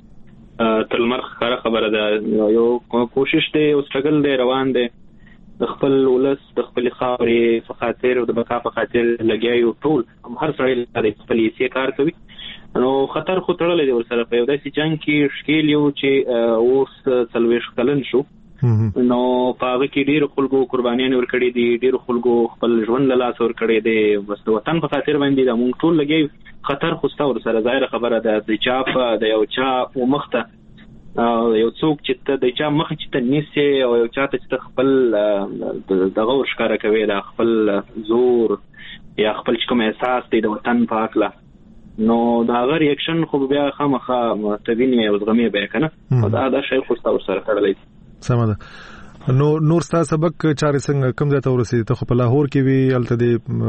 تلمر خبره ده یو کوشش دی او سټرګل دی روان دی د خپل ولس د خپل خاورې په خاطر او د بقا په خاطر لګیایي ټول هر سړی د خپل یې کار کوي نو خطر خو تړلې دی ورسره په یو داسې جنگ کې شکیل یو چې اوس څلوېښت کلن شو نو په هغه کې ډېر خلکو قربانیان ورکړي دي ډېر خلکو خپل ژوند له لاسه ورکړي دي بس د وطن په خاطر باندې دا مونږ ټول لګي خطر خو ستا ورسره ظاهره خبره ده د چا په د یو چا مخته یو څوک چې ته د چا مخ چې ته نیسې او یو چا ته چې خپل دغه ورښکاره کوي دا خپل زور یا خپل کوم احساس دی د وطن په هکله نو دا غیر ریاکشن خو بیا خامخا تبینی او زغمی به کنه دا شی خو تاسو سره کړلای سم ده. نور ستا سبق چارې څنګه کوم ځای ته ورسېدې؟ ته خو په لاهور کې وی الته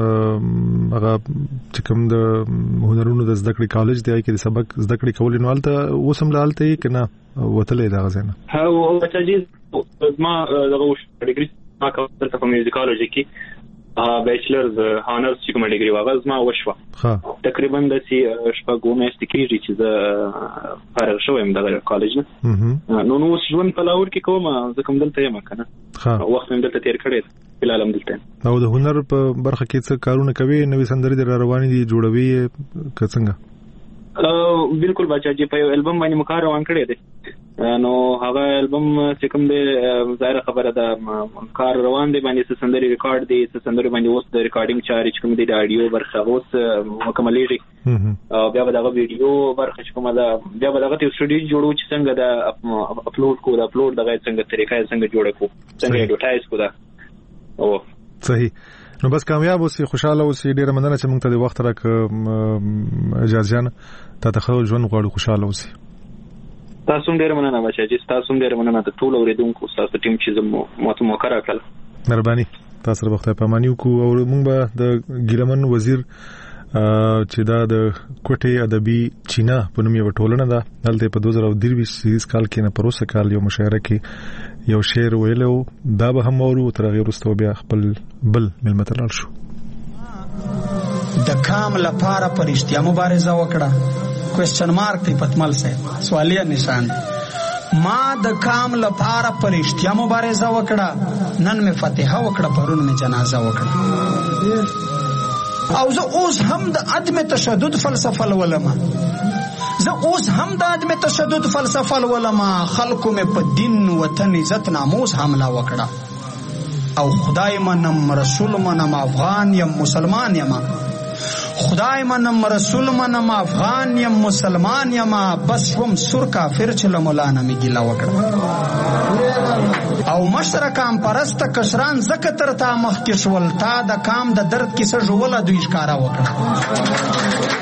د هغه چې کوم د هنرونو د زده کړې کالج دی کې د سبق زده کړې کولې نو الته وسم لالته کنه وتلې دا غزنه او چې ما دغه ډیګري ما کوم په میوزیکالوجي کې بیچلرز هانرز چې کوم ډیګري واغز ما وشوه تقریبا د سی شپږم میاشتې کېږي چې زه فارغ شوم د کالج نه نو ژوند په لاهور کې کوم زه کوم دلته یم کنه وخت هم دلته تیر کړی بلال هم دلته. او د هنر په برخه کې څه کارونه کوي نوې سندري در روانې دي جوړوي که څنګه؟ بالکل بچاجي په یو البم باندې مکار روان کړی دی نو هغه البم چې کوم دی ظاهر خبره ده کار روان دی باندې سندري ریکارډ دی سندري باندې اوس د ریکارډینګ چارج کوم دی د اډیو برخه اوس مکملېږي او بیا به دغه ویډیو برخه چې کومه ده بیا به دغه ته سټډیو جوړو چې څنګه دا اپلوډ کو دا اپلوډ دغه څنګه طریقې څنګه جوړ کو څنګه ایډیټایز کو دا او صحیح نو بس کامیاب اوسې خوشاله اوسې ډیره مننه چې موږ ته د وخت راک اجازه جان ته خو ژوند غواړو خوشاله اوسې. تاسو ډیره مننه بچی تاسو ډیره مننه د ټول اوریدونکو تاسو ټیم چې مو موقع راکړل مهرباني تاسو سره وخت پامانیو کو او موږ به د ګیلمن وزیر چې دا د کوټې ادبي چینا په نوم یو ټولنه ده دلته په 2023 کال کې نه پروسه کال یو مشاعره کې یو شعر ویلو دا به هم اورو تر غیر واستو بیا خپل بل ملمتلل شو. د کام لپاره پرشتیا مبارزه وکړه کوېسچن مارک دی پتمل سه سوالیه نشان ما د کام لپاره پرشتیا مبارزه وکړه نن می فتحه وکړه پرون می جنازه وکړه او زه اوس هم د عدم تشدد فلسفه ولما خلکو مې په دین وطن عزت ناموس حمله وکړه او خدای منم رسول منم افغان یم مسلمان یم خدای منم رسول منم افغان یم مسلمان یم بس وم سر کافر چې له مولانا می ګیله وکړه او مشرکان پرست کشران زکه تر تا مخ کې شول تا د کام د درد کیسه جوړه دوی ښکارا وکړه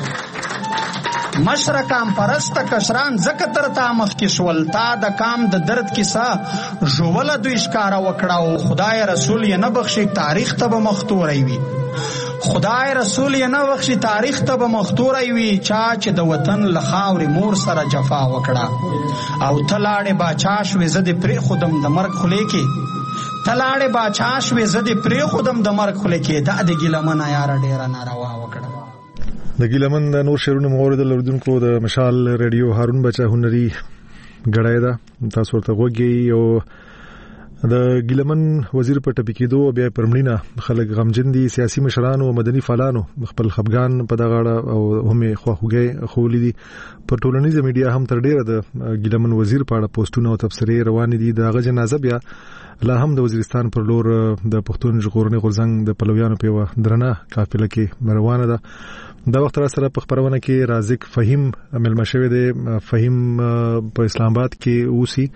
مشرکان پرست کشران زکه تر تا مخ کې شول تا د کام د درد کیسه جوړه دوی ښکارا وکړه او خدای رسول یې نه بخشي تاریخ ته به مختوري وي خدای رسول یې نه بخشي تاریخ ته به مختوري وي چا چې د وطن لخاوري مور سره جفا وکړه او تلاړې باچا شوې زده پرې خودم د مرګ خلې کې تلاړې باچا شوې زده پرې خودم د مرګ خلې کې د ګیلمن یار ډیر ناروا وکړه. د ګیلمن د نور شعرونو مورد لردونکو د مشال ریډیو هارون بچا هنري غړای دا تاسو ورته وګورئ او د ګیلمن وزیر په ټپی کېدو بیا پرمړینا خلک غمجن دي سیاسي مشران او مدني فعالانو خپل خپګان په دغه او هم خوخوږي خولې دي په ټولنیزه میډیا هم تر ډیره د ګیلمن وزیر په اړه پوسټونه او تبصرې روان دي د جنازه بیا لا هم د وزیرستان پر لور د پښتون ژغورنې غورځنګ د پلویانو په درنه قافله کې روانه ده. دا وخت را سره په خبرونه کې رازق فهیم ملمشوي د فهیم په اسلام آباد کې اوسي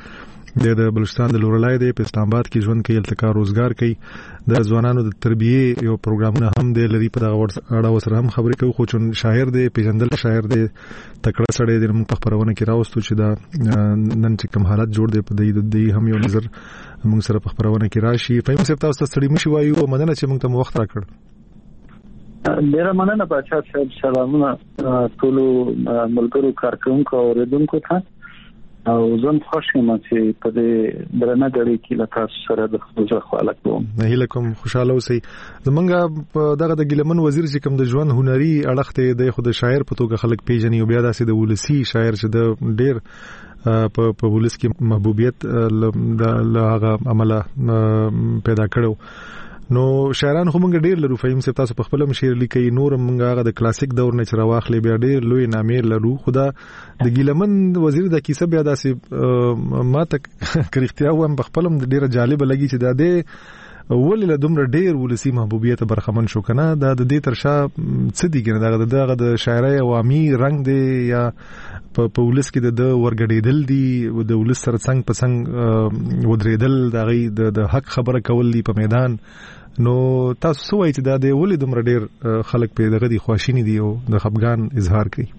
د بلوچستان د لورلای دی په اسلام آباد کې ژوند کوي، التکار روزګار کوي، د ځوانانو د تربیه یو پروګرامونه هم دی لري. په دغه اړه سره هم خبرې کوي. خو چون شاعر دی، پیژندل شاعر دی، تکړه سړی دی، موږ په خبرونه کې راوستو چې دا نن چې کوم حالت جوړ دی په دې هم یو نظر موږ سره په خبرونه کې راشي. فهم صاحب تاسو ته ستړي مشي وایو، مننه چې موږ ته وخت راکړ. ډیره مننه بچا صاحب. سلامونه ټول ملګرو کارکونکو او اوریدونکو ته، او زم خوش یم چې په دې درنه غړي کې له تاسو سره د خپل خواله کوم. نه هیله کوم خوشاله اوسئ. زمونږ دغه د ګیلمن وزیر چې کوم د ژوند هنري اړخ ته د خود شاعر په توګه خلک پیژني، او بیا داسې د ولسی شاعر چې د ډیر په ولس کې محبوبیت له هغه عمله پیدا کړو. نو شاعران خو مونږ ډیر لرو. فهم صاحب تاسو په خپل شعر لیکي، نور مونږ هغه د کلاسیک دور نه چر واخلې بیا ډیر لوی نامې لرو. خدا د ګیلمن وزیر د کیسه بیا داسې ما ته کریختیا وم په خپل ډیره جالب لګی چې دا د ولې له دومره ډیر ولسی محبوبیت برخمن شو کنه. دا د دې ترشا څه دی کنه، دغه د شاعري عوامي رنگ دی یا په ولس کې د ورګډېدل دی، د ولس سره څنګه په څنګه ودرېدل، د حق خبره کول دی په میدان. نو تاسو څه وایي چې دا د ولې دومره ډیر خلک په دغه دي خواشینی دي او د خپګان اظهار کوي؟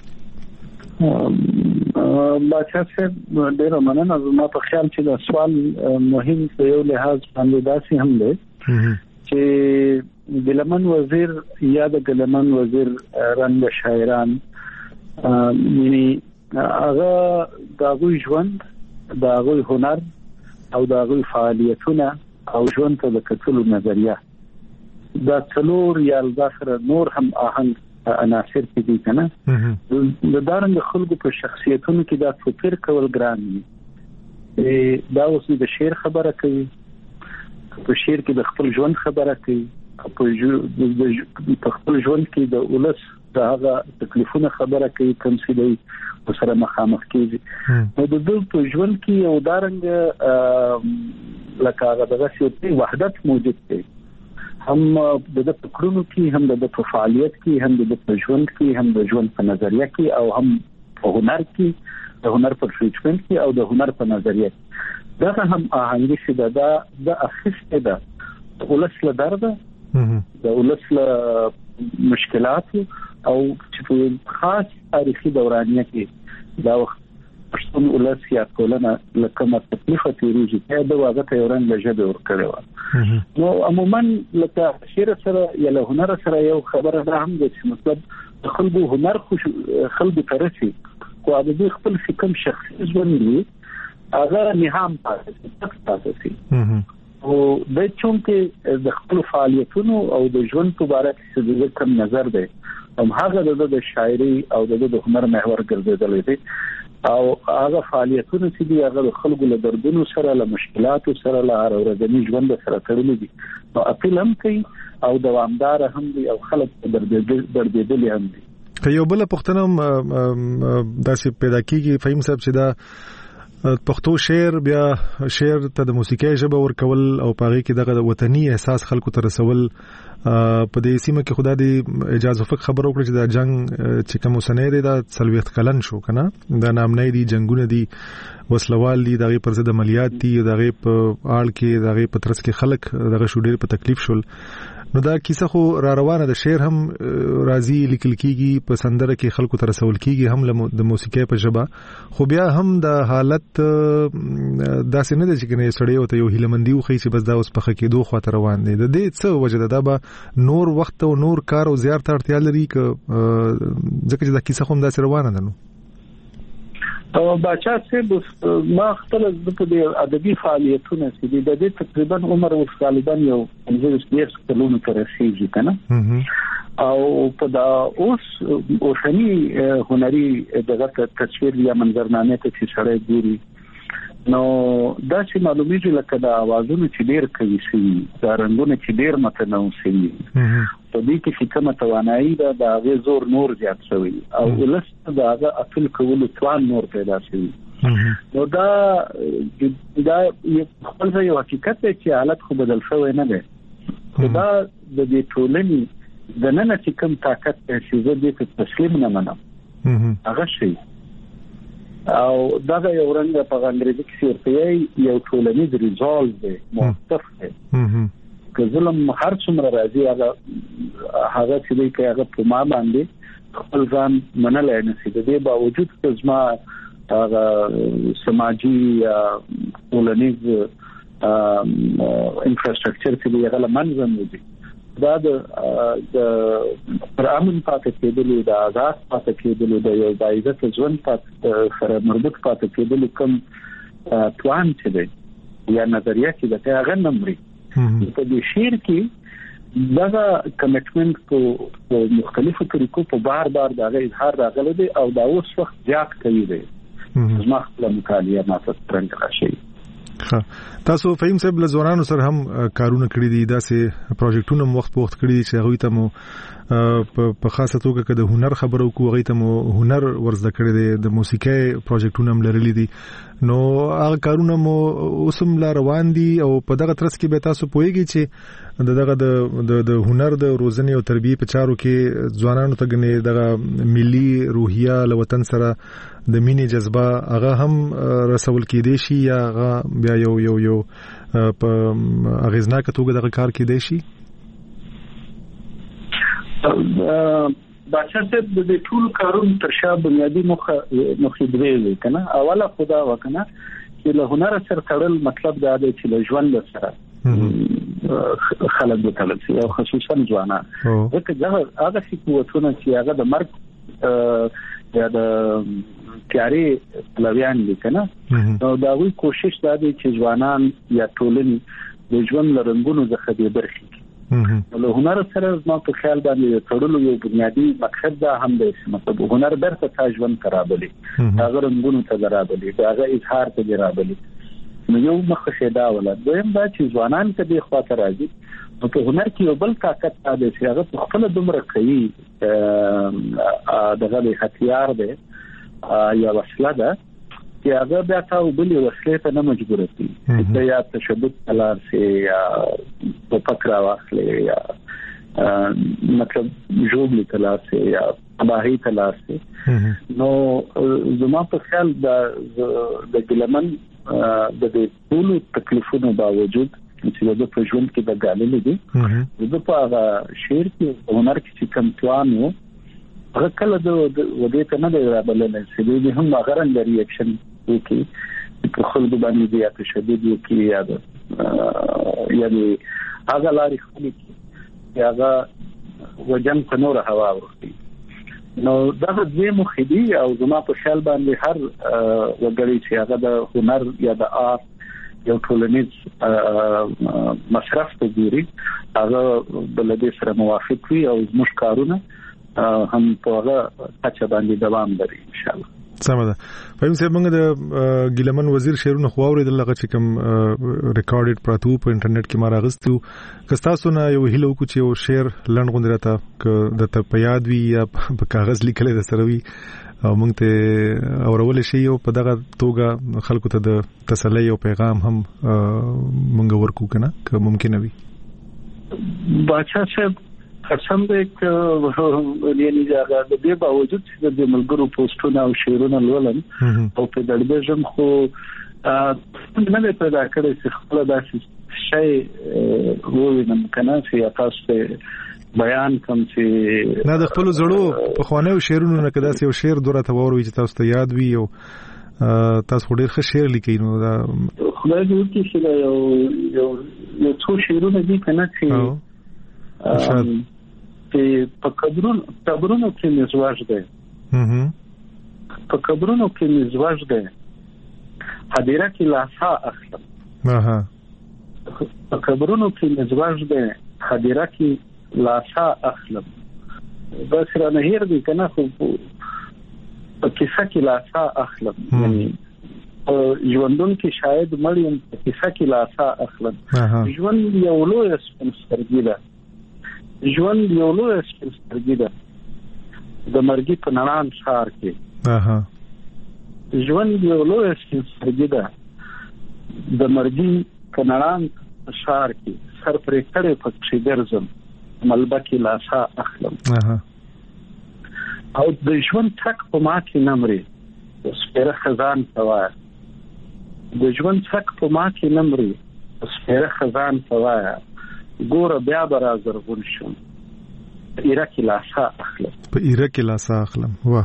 بچا صاحب ډیر مننه. زما په خیال چې دا سوال مهم په یو لحاظ باندې داسې هم دی چې ګیلمن وزیر یا د ګیلمن وزیر رنګ شاعران یعنی هغه داغوی ژوند، داغوی هنر او داغوی فعالیتونه او ژوند ته د کتلو نظریه دا څلور یا ځخره نور هم آهنګ عناصر دي کنه. د دارنګ خلکو په شخصیتونو کې دا فکر کول ګران دي. دا اوس د شعر خبره کوي، په شعر کې د خپل ژوند خبره کوي، په خپل ژوند کې د ولس د هغه تکلیفونه خبره کوي، کوم څه دی سره مخامخ کیږي. نو د دوی په ژوند کې یو دارنګ لکه هغه دغه څه وحدت موجود دی، هم د فکرونو کې، هم د فعالیت کې، هم د ژوند کې، هم د ژوند په نظریه کې، او هم په هنر کې، د هنر په ټریټمنټ کې، او د هنر په نظریه کې. دا هم آهنګي شي د اخیسته ده ولس له درد، د ولس له مشکلات، او چې په خاص تاریخي دورانیه کې دا وخت پښتون ولس یا ټولنه لکه تکلیفه تیریږي دا واغه ته ورن لږه ورکړي. نو عموما لکه شعر سره یا له هنر سره یو خبره ده هم چې مطلب خلکو هنر خلکو ترسي خو د دې خپل کوم شخصي ژوند دی هغه نهام پاتې او د چونکه د خپل فعالیتونو او د ژوند په اړه څه د کوم نظر دی هم هغه د شاعري او د هنر محور ګرځیدل دي، او هغه فعالیتونه چې دي هغه خلکو له دردونو سره، له مشکلاتو سره، له ورځني ژوند سره تړلي دي. نو اپیل هم کوي او دوامدار هم دي، او خلک دردېدل هم دي. که یو بل پښتنه داسې پیدا کیږي فهم صاحب چې دا پښتو شعر بیا شعر ته د موسیقي ژبه ورکول او پاره کې دغه وطني احساس خلکو ته رسول، په دې سیمه کې خدای دې اجازه فق خبر وکړي چې دا جنگ چې کوم سنې دی دا 30 کلن شو کنه، دا نامنۍ دي، جنگونه دي، وسلوال دي، دغه پر ضد عملیات دي، دغه په آل کې دغه په ترڅ کې خلک دغه شو ډېر په تکلیف شول. نو دا کیسه خو را روانه د شعر هم راضي لیکل کیږي، په سندره کې خلکو ته رسول کیږي، هم د موسیقي په ژبه، خو بیا هم د حالت داسې نه دی چې کنه سړی او ته یو هیلمندي وخی چې بس دا اوس په خکېدو خواته روان دی. د دې څه وجه ده؟ به نور وخت او نور کار او زیارت اړتیا لري که ځکه چې دا کیسه هم داسې روانه ده؟ نو او بچا صاحب ما خپل د ادبي فعالیتونه چې د دې تقریبا عمر او غالبا یو 15 کلونو تر رسیدي کنه، او په دا اوس اوسنی هنري دغه تصویر یا منظرنامه ته چې سره ګوري نو دا چې معلومیږي لکه دا اوازونه چې ډیر کوي سي، دا رنگونه چې ډیر متنوع سي، په دې کې کومه توانایي ده دا غي زور نور زیات شوی او ولست دا هغه خپل کول توان نور پیدا شي. نو دا خپل ځای حقیقت دی چې حالت خو بدل شوی نه دی، دا د دې ټولنې د نن چې کوم طاقت چې زه دې تسلیم نه منم هغه شي، او دا یو رنګ په انګریزي کې سیرتي یو ټولنیز ریزولټ دی موقف دی که ظلم هر څومره راځي هغه چې دی کې هغه په ما باندې خپل ځان منلای نشي د دې باوجود چې زما سماجی ټولنیز انفراستراکچر چې دی هغه منظم دی دا د پرامن پاتې کېدل د آزاد پاتې کېدل د یو عزت ژوند سره مربوط پاتې کېدل کوم توان چې دی یا نظریه چې د هغه نمبري په دې شعر کې دا کمټمنټ په مختلفو طریقو په بار دا اظهار راغلی دی او دا اوس وخت زیات کوي دی زما خپل مطالعه ماته ترنګ راشي. تاسو فهم صاحب له ځوانانو سره هم کارونه کړی دي داسې پروجیکټونه وخت په وخت کړی دي چې هغه ته مو په خاصه توګه د هنر خبرو کو هغه ته مو هنر ورزده کړی دي د موسیقي پروجیکټونه هم لرلي دي نو هغه کارونه مو اوسم لا روان دي او په دغه ترڅ کې به تاسو پوهیږئ چې دغه د هنر د روزنې او تربیې په چارو کې ځوانانو ته غني دغه ملي روحیه له وطن سره د مینې جذبه هغه هم رسول کېدې شي یا هغه بیا یو په اغیزناکه توګه دغه کار کېدې شي. بادشاہ صاحب د ټول کارونو تر شا بنیادی مخې دوی کنه اوله خدا وکنه چې له هنر سره تړل مطلب دا دی چې له ژوند سره خلک وکړل شي او خصوصا ځوانان ځکه هغه څه قوتونه چې هغه د مرګ یا د تیاري لویان دي کنه نو دا وی کوشش دا دی چې ځوانان یا ټولنې د ژوند لرنګونو څخه دې برخې له هنر سره ما په خیال باندې تړلو یو بنیادی مقصد دا هم دی چې مطلب هنر درته ژوند خرابولي هغه رنګونو ته درابلي هغه اظهار ته درابلي نو یو مخه دا ولا دویم دا چې ځوانان ته د خواته راځي نو په هنر کې یو بل طاقت دی چې هغه خپل دومره کوي دغه هتیار دی یا وسله ده چې هغه بیا تاسو بل وسله ته نه مجبور دي چې یا تشدد تلار سي یا په فکر واخلې یا مطلب جوړ تلار سي یا تباہی تلار سي نو زما په خیال د ګلمن د ټول تکلیفونو باوجود چې د پښون کې د غالي دي د په شعر کې هنر کې کوم توان وو هغه کله د ودې ته نه دی رابلل چې دوی هم غرن د ریاکشن وکي په خلکو باندې د تشدد وکي یا یعنی هغه لاري خپل کې هغه وجن په نور هوا ورتي نو دا د مخدي او زما په خیال باندې هر وګړي چې هغه د هنر یا د آرت یو ټولنیز مصرف ته ګوري هغه بلدي سره موافق وي او زموږ کارونه هم په هغه اچ باندې دوام لري ان شاء الله. سمه ده. فهم صاحب موږ د ګلمن وزیر شعرونه خو اورېدل لغه چې کوم ریکارډډ پروتو په انټرنیټ کې ما راغستو کستاسو نه یو هیلو کو چې یو شعر لړن غوندره تا د ته په یاد وی یا په کاغذ لیکل د سره وی او موږ ته اورول شي او په دغه توګه خلکو ته د تسلی او پیغام هم موږ ورکو کنه که ممکن وي. بادشاہ صاحب قسم دې ک یعنی دا د دې باوجود چې د ملګرو پوسټونه او شعرونه لولم او په دړبېژم خو نه نه پیدا کړی چې خپل داسې شی ووینم کنه چې تاسو بیان کوم چې نه د خپل زړو په خوانیو شعرونو نه کدا یو شعر دوره ته وروي چې تاسو ته یاد وي او تاسو ډېر ښه شعر لیکئ نو دا خدای دې وکړي چې یو څو شعرونه دي کنه چې په قبرونو کې مزواج ده په قبرونو کې مزواج ده حدیره کې لاسا اخلم په قبرونو کې مزواج ده حدیره کې لاسا اخلم بس را نه هیر دي کنه خو په کیسه کې لاسا اخلم یعنی ژوندون کې شاید مړیم په کیسه کې لاسا اخلم ژوند یو لوی سپنسرګی ده ژوند یو لوی سپنسرګی ده د مرګي په نړان ښار کې ژوند یو لوی سپنسرګی ده د مرګي په نړان ښار کې سر پرې کړې پکې ګرځم ملبکی لاسا اخلم او د ژوند تک په ما کې نمرې سپیره خزان سوایا د ژوند څک په ما کې نمري سپیره خزان سوایا ګوره بیا به را زرغون شم په ایره کې لاسا اخلم واه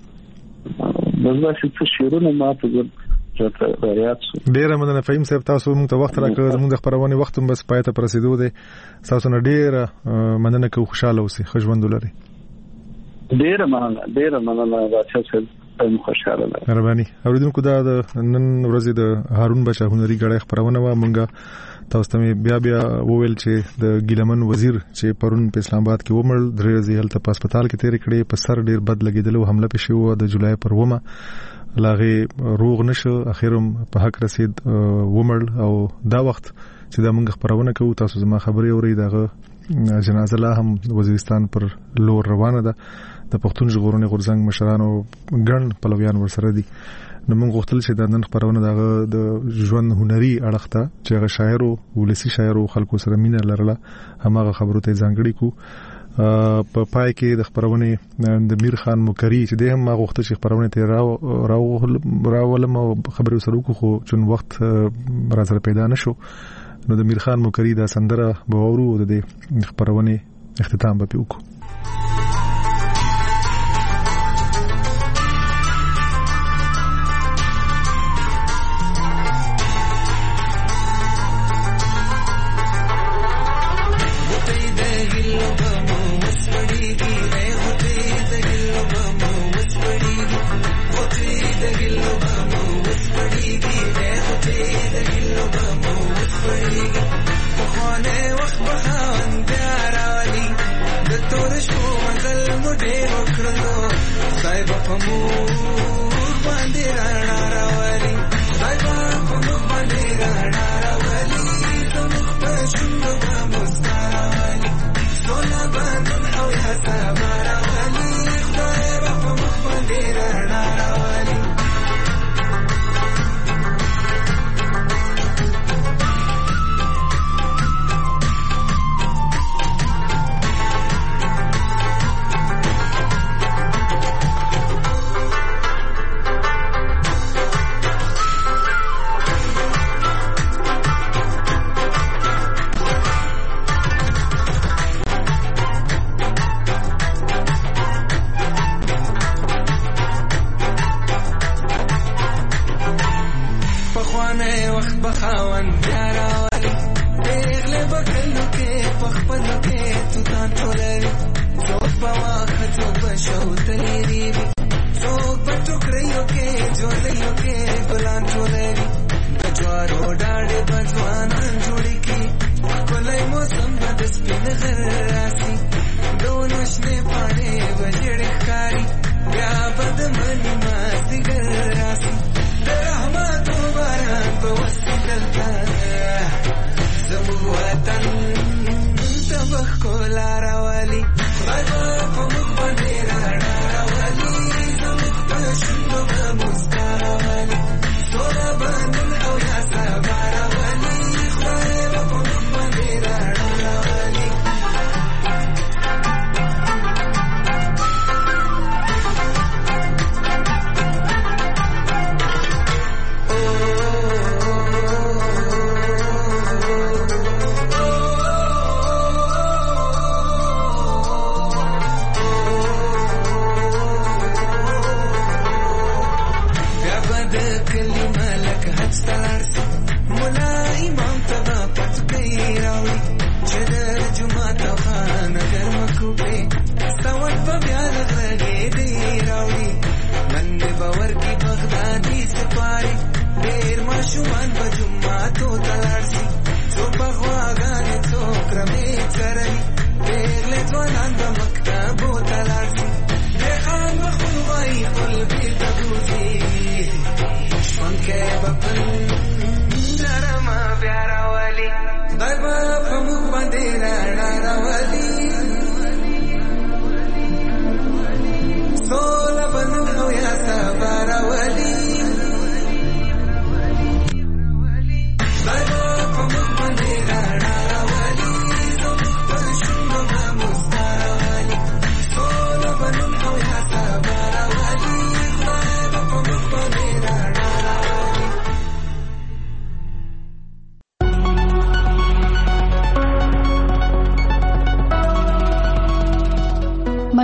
دغه څه شعرونه ما په ډیره مننه فهیم صاحب تاسو موږ ته وخت راکړ زموږ د خبرونه وخت هم بس پای ته رسیدو دی تاسو نه ډیره مننه کوم خوشاله اوسئ خوشوند ولرئ ډیره مننه بچا صاحب خوشاله مهرباني اوریدونکو دا نن ورځ د هارون بچا هنري غړې خبرونه و موږ تاسو ته بیا وویل چې د ګیلمن وزیر چې پرون په اسلام آباد کې ومړ درې ورځې هلته په هسپتال کې تیر کړې په سر ډیر بد لګیدل او حمله پېښه و د جولای پر ومه لاغه روغ نشو اخیرم په حق رسید ومړ او دا وخت چې دا موږ خبرونه کوو تاسو زما خبري اورئ دغه جنازه لا هم وزیرستان پر لور روانه ده د پښتون ژغورنې غورځنګ مشرانو ګڼ پلویان ورسره دي نو موږ غوښتل چې د نن خبرونه دغه د ژوند هنري اړخ ته چې هغه شاعر او ولسی شاعر او خلکو سره مینه لرله همغه خبرو ته ځانګړي کو په پای کې د خبرونه د میر خان مکری چې د هم ما غوښتل چې خبرونه ته راولم او خبرو سره کو چون وخت برازر پیدا نشو نو د میر خان مکری دا سندره باورو د خبرونه اختتام به وکړو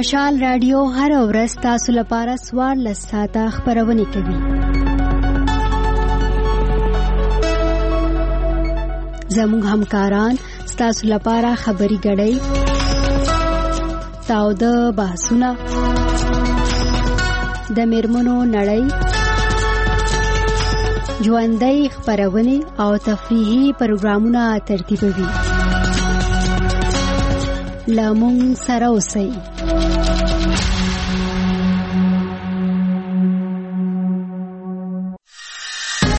مشال رادیو هر ورځ تاسو لپاره 14 ساعته خبرونه کوي. زموږ همکاران تاسو لپاره خبري غړي تاو د بحثونه د میرمنو نړۍ ژوندۍ خبرونه او تفریحي پروګرامونه ترتیبوي. لمون سره اوسئ.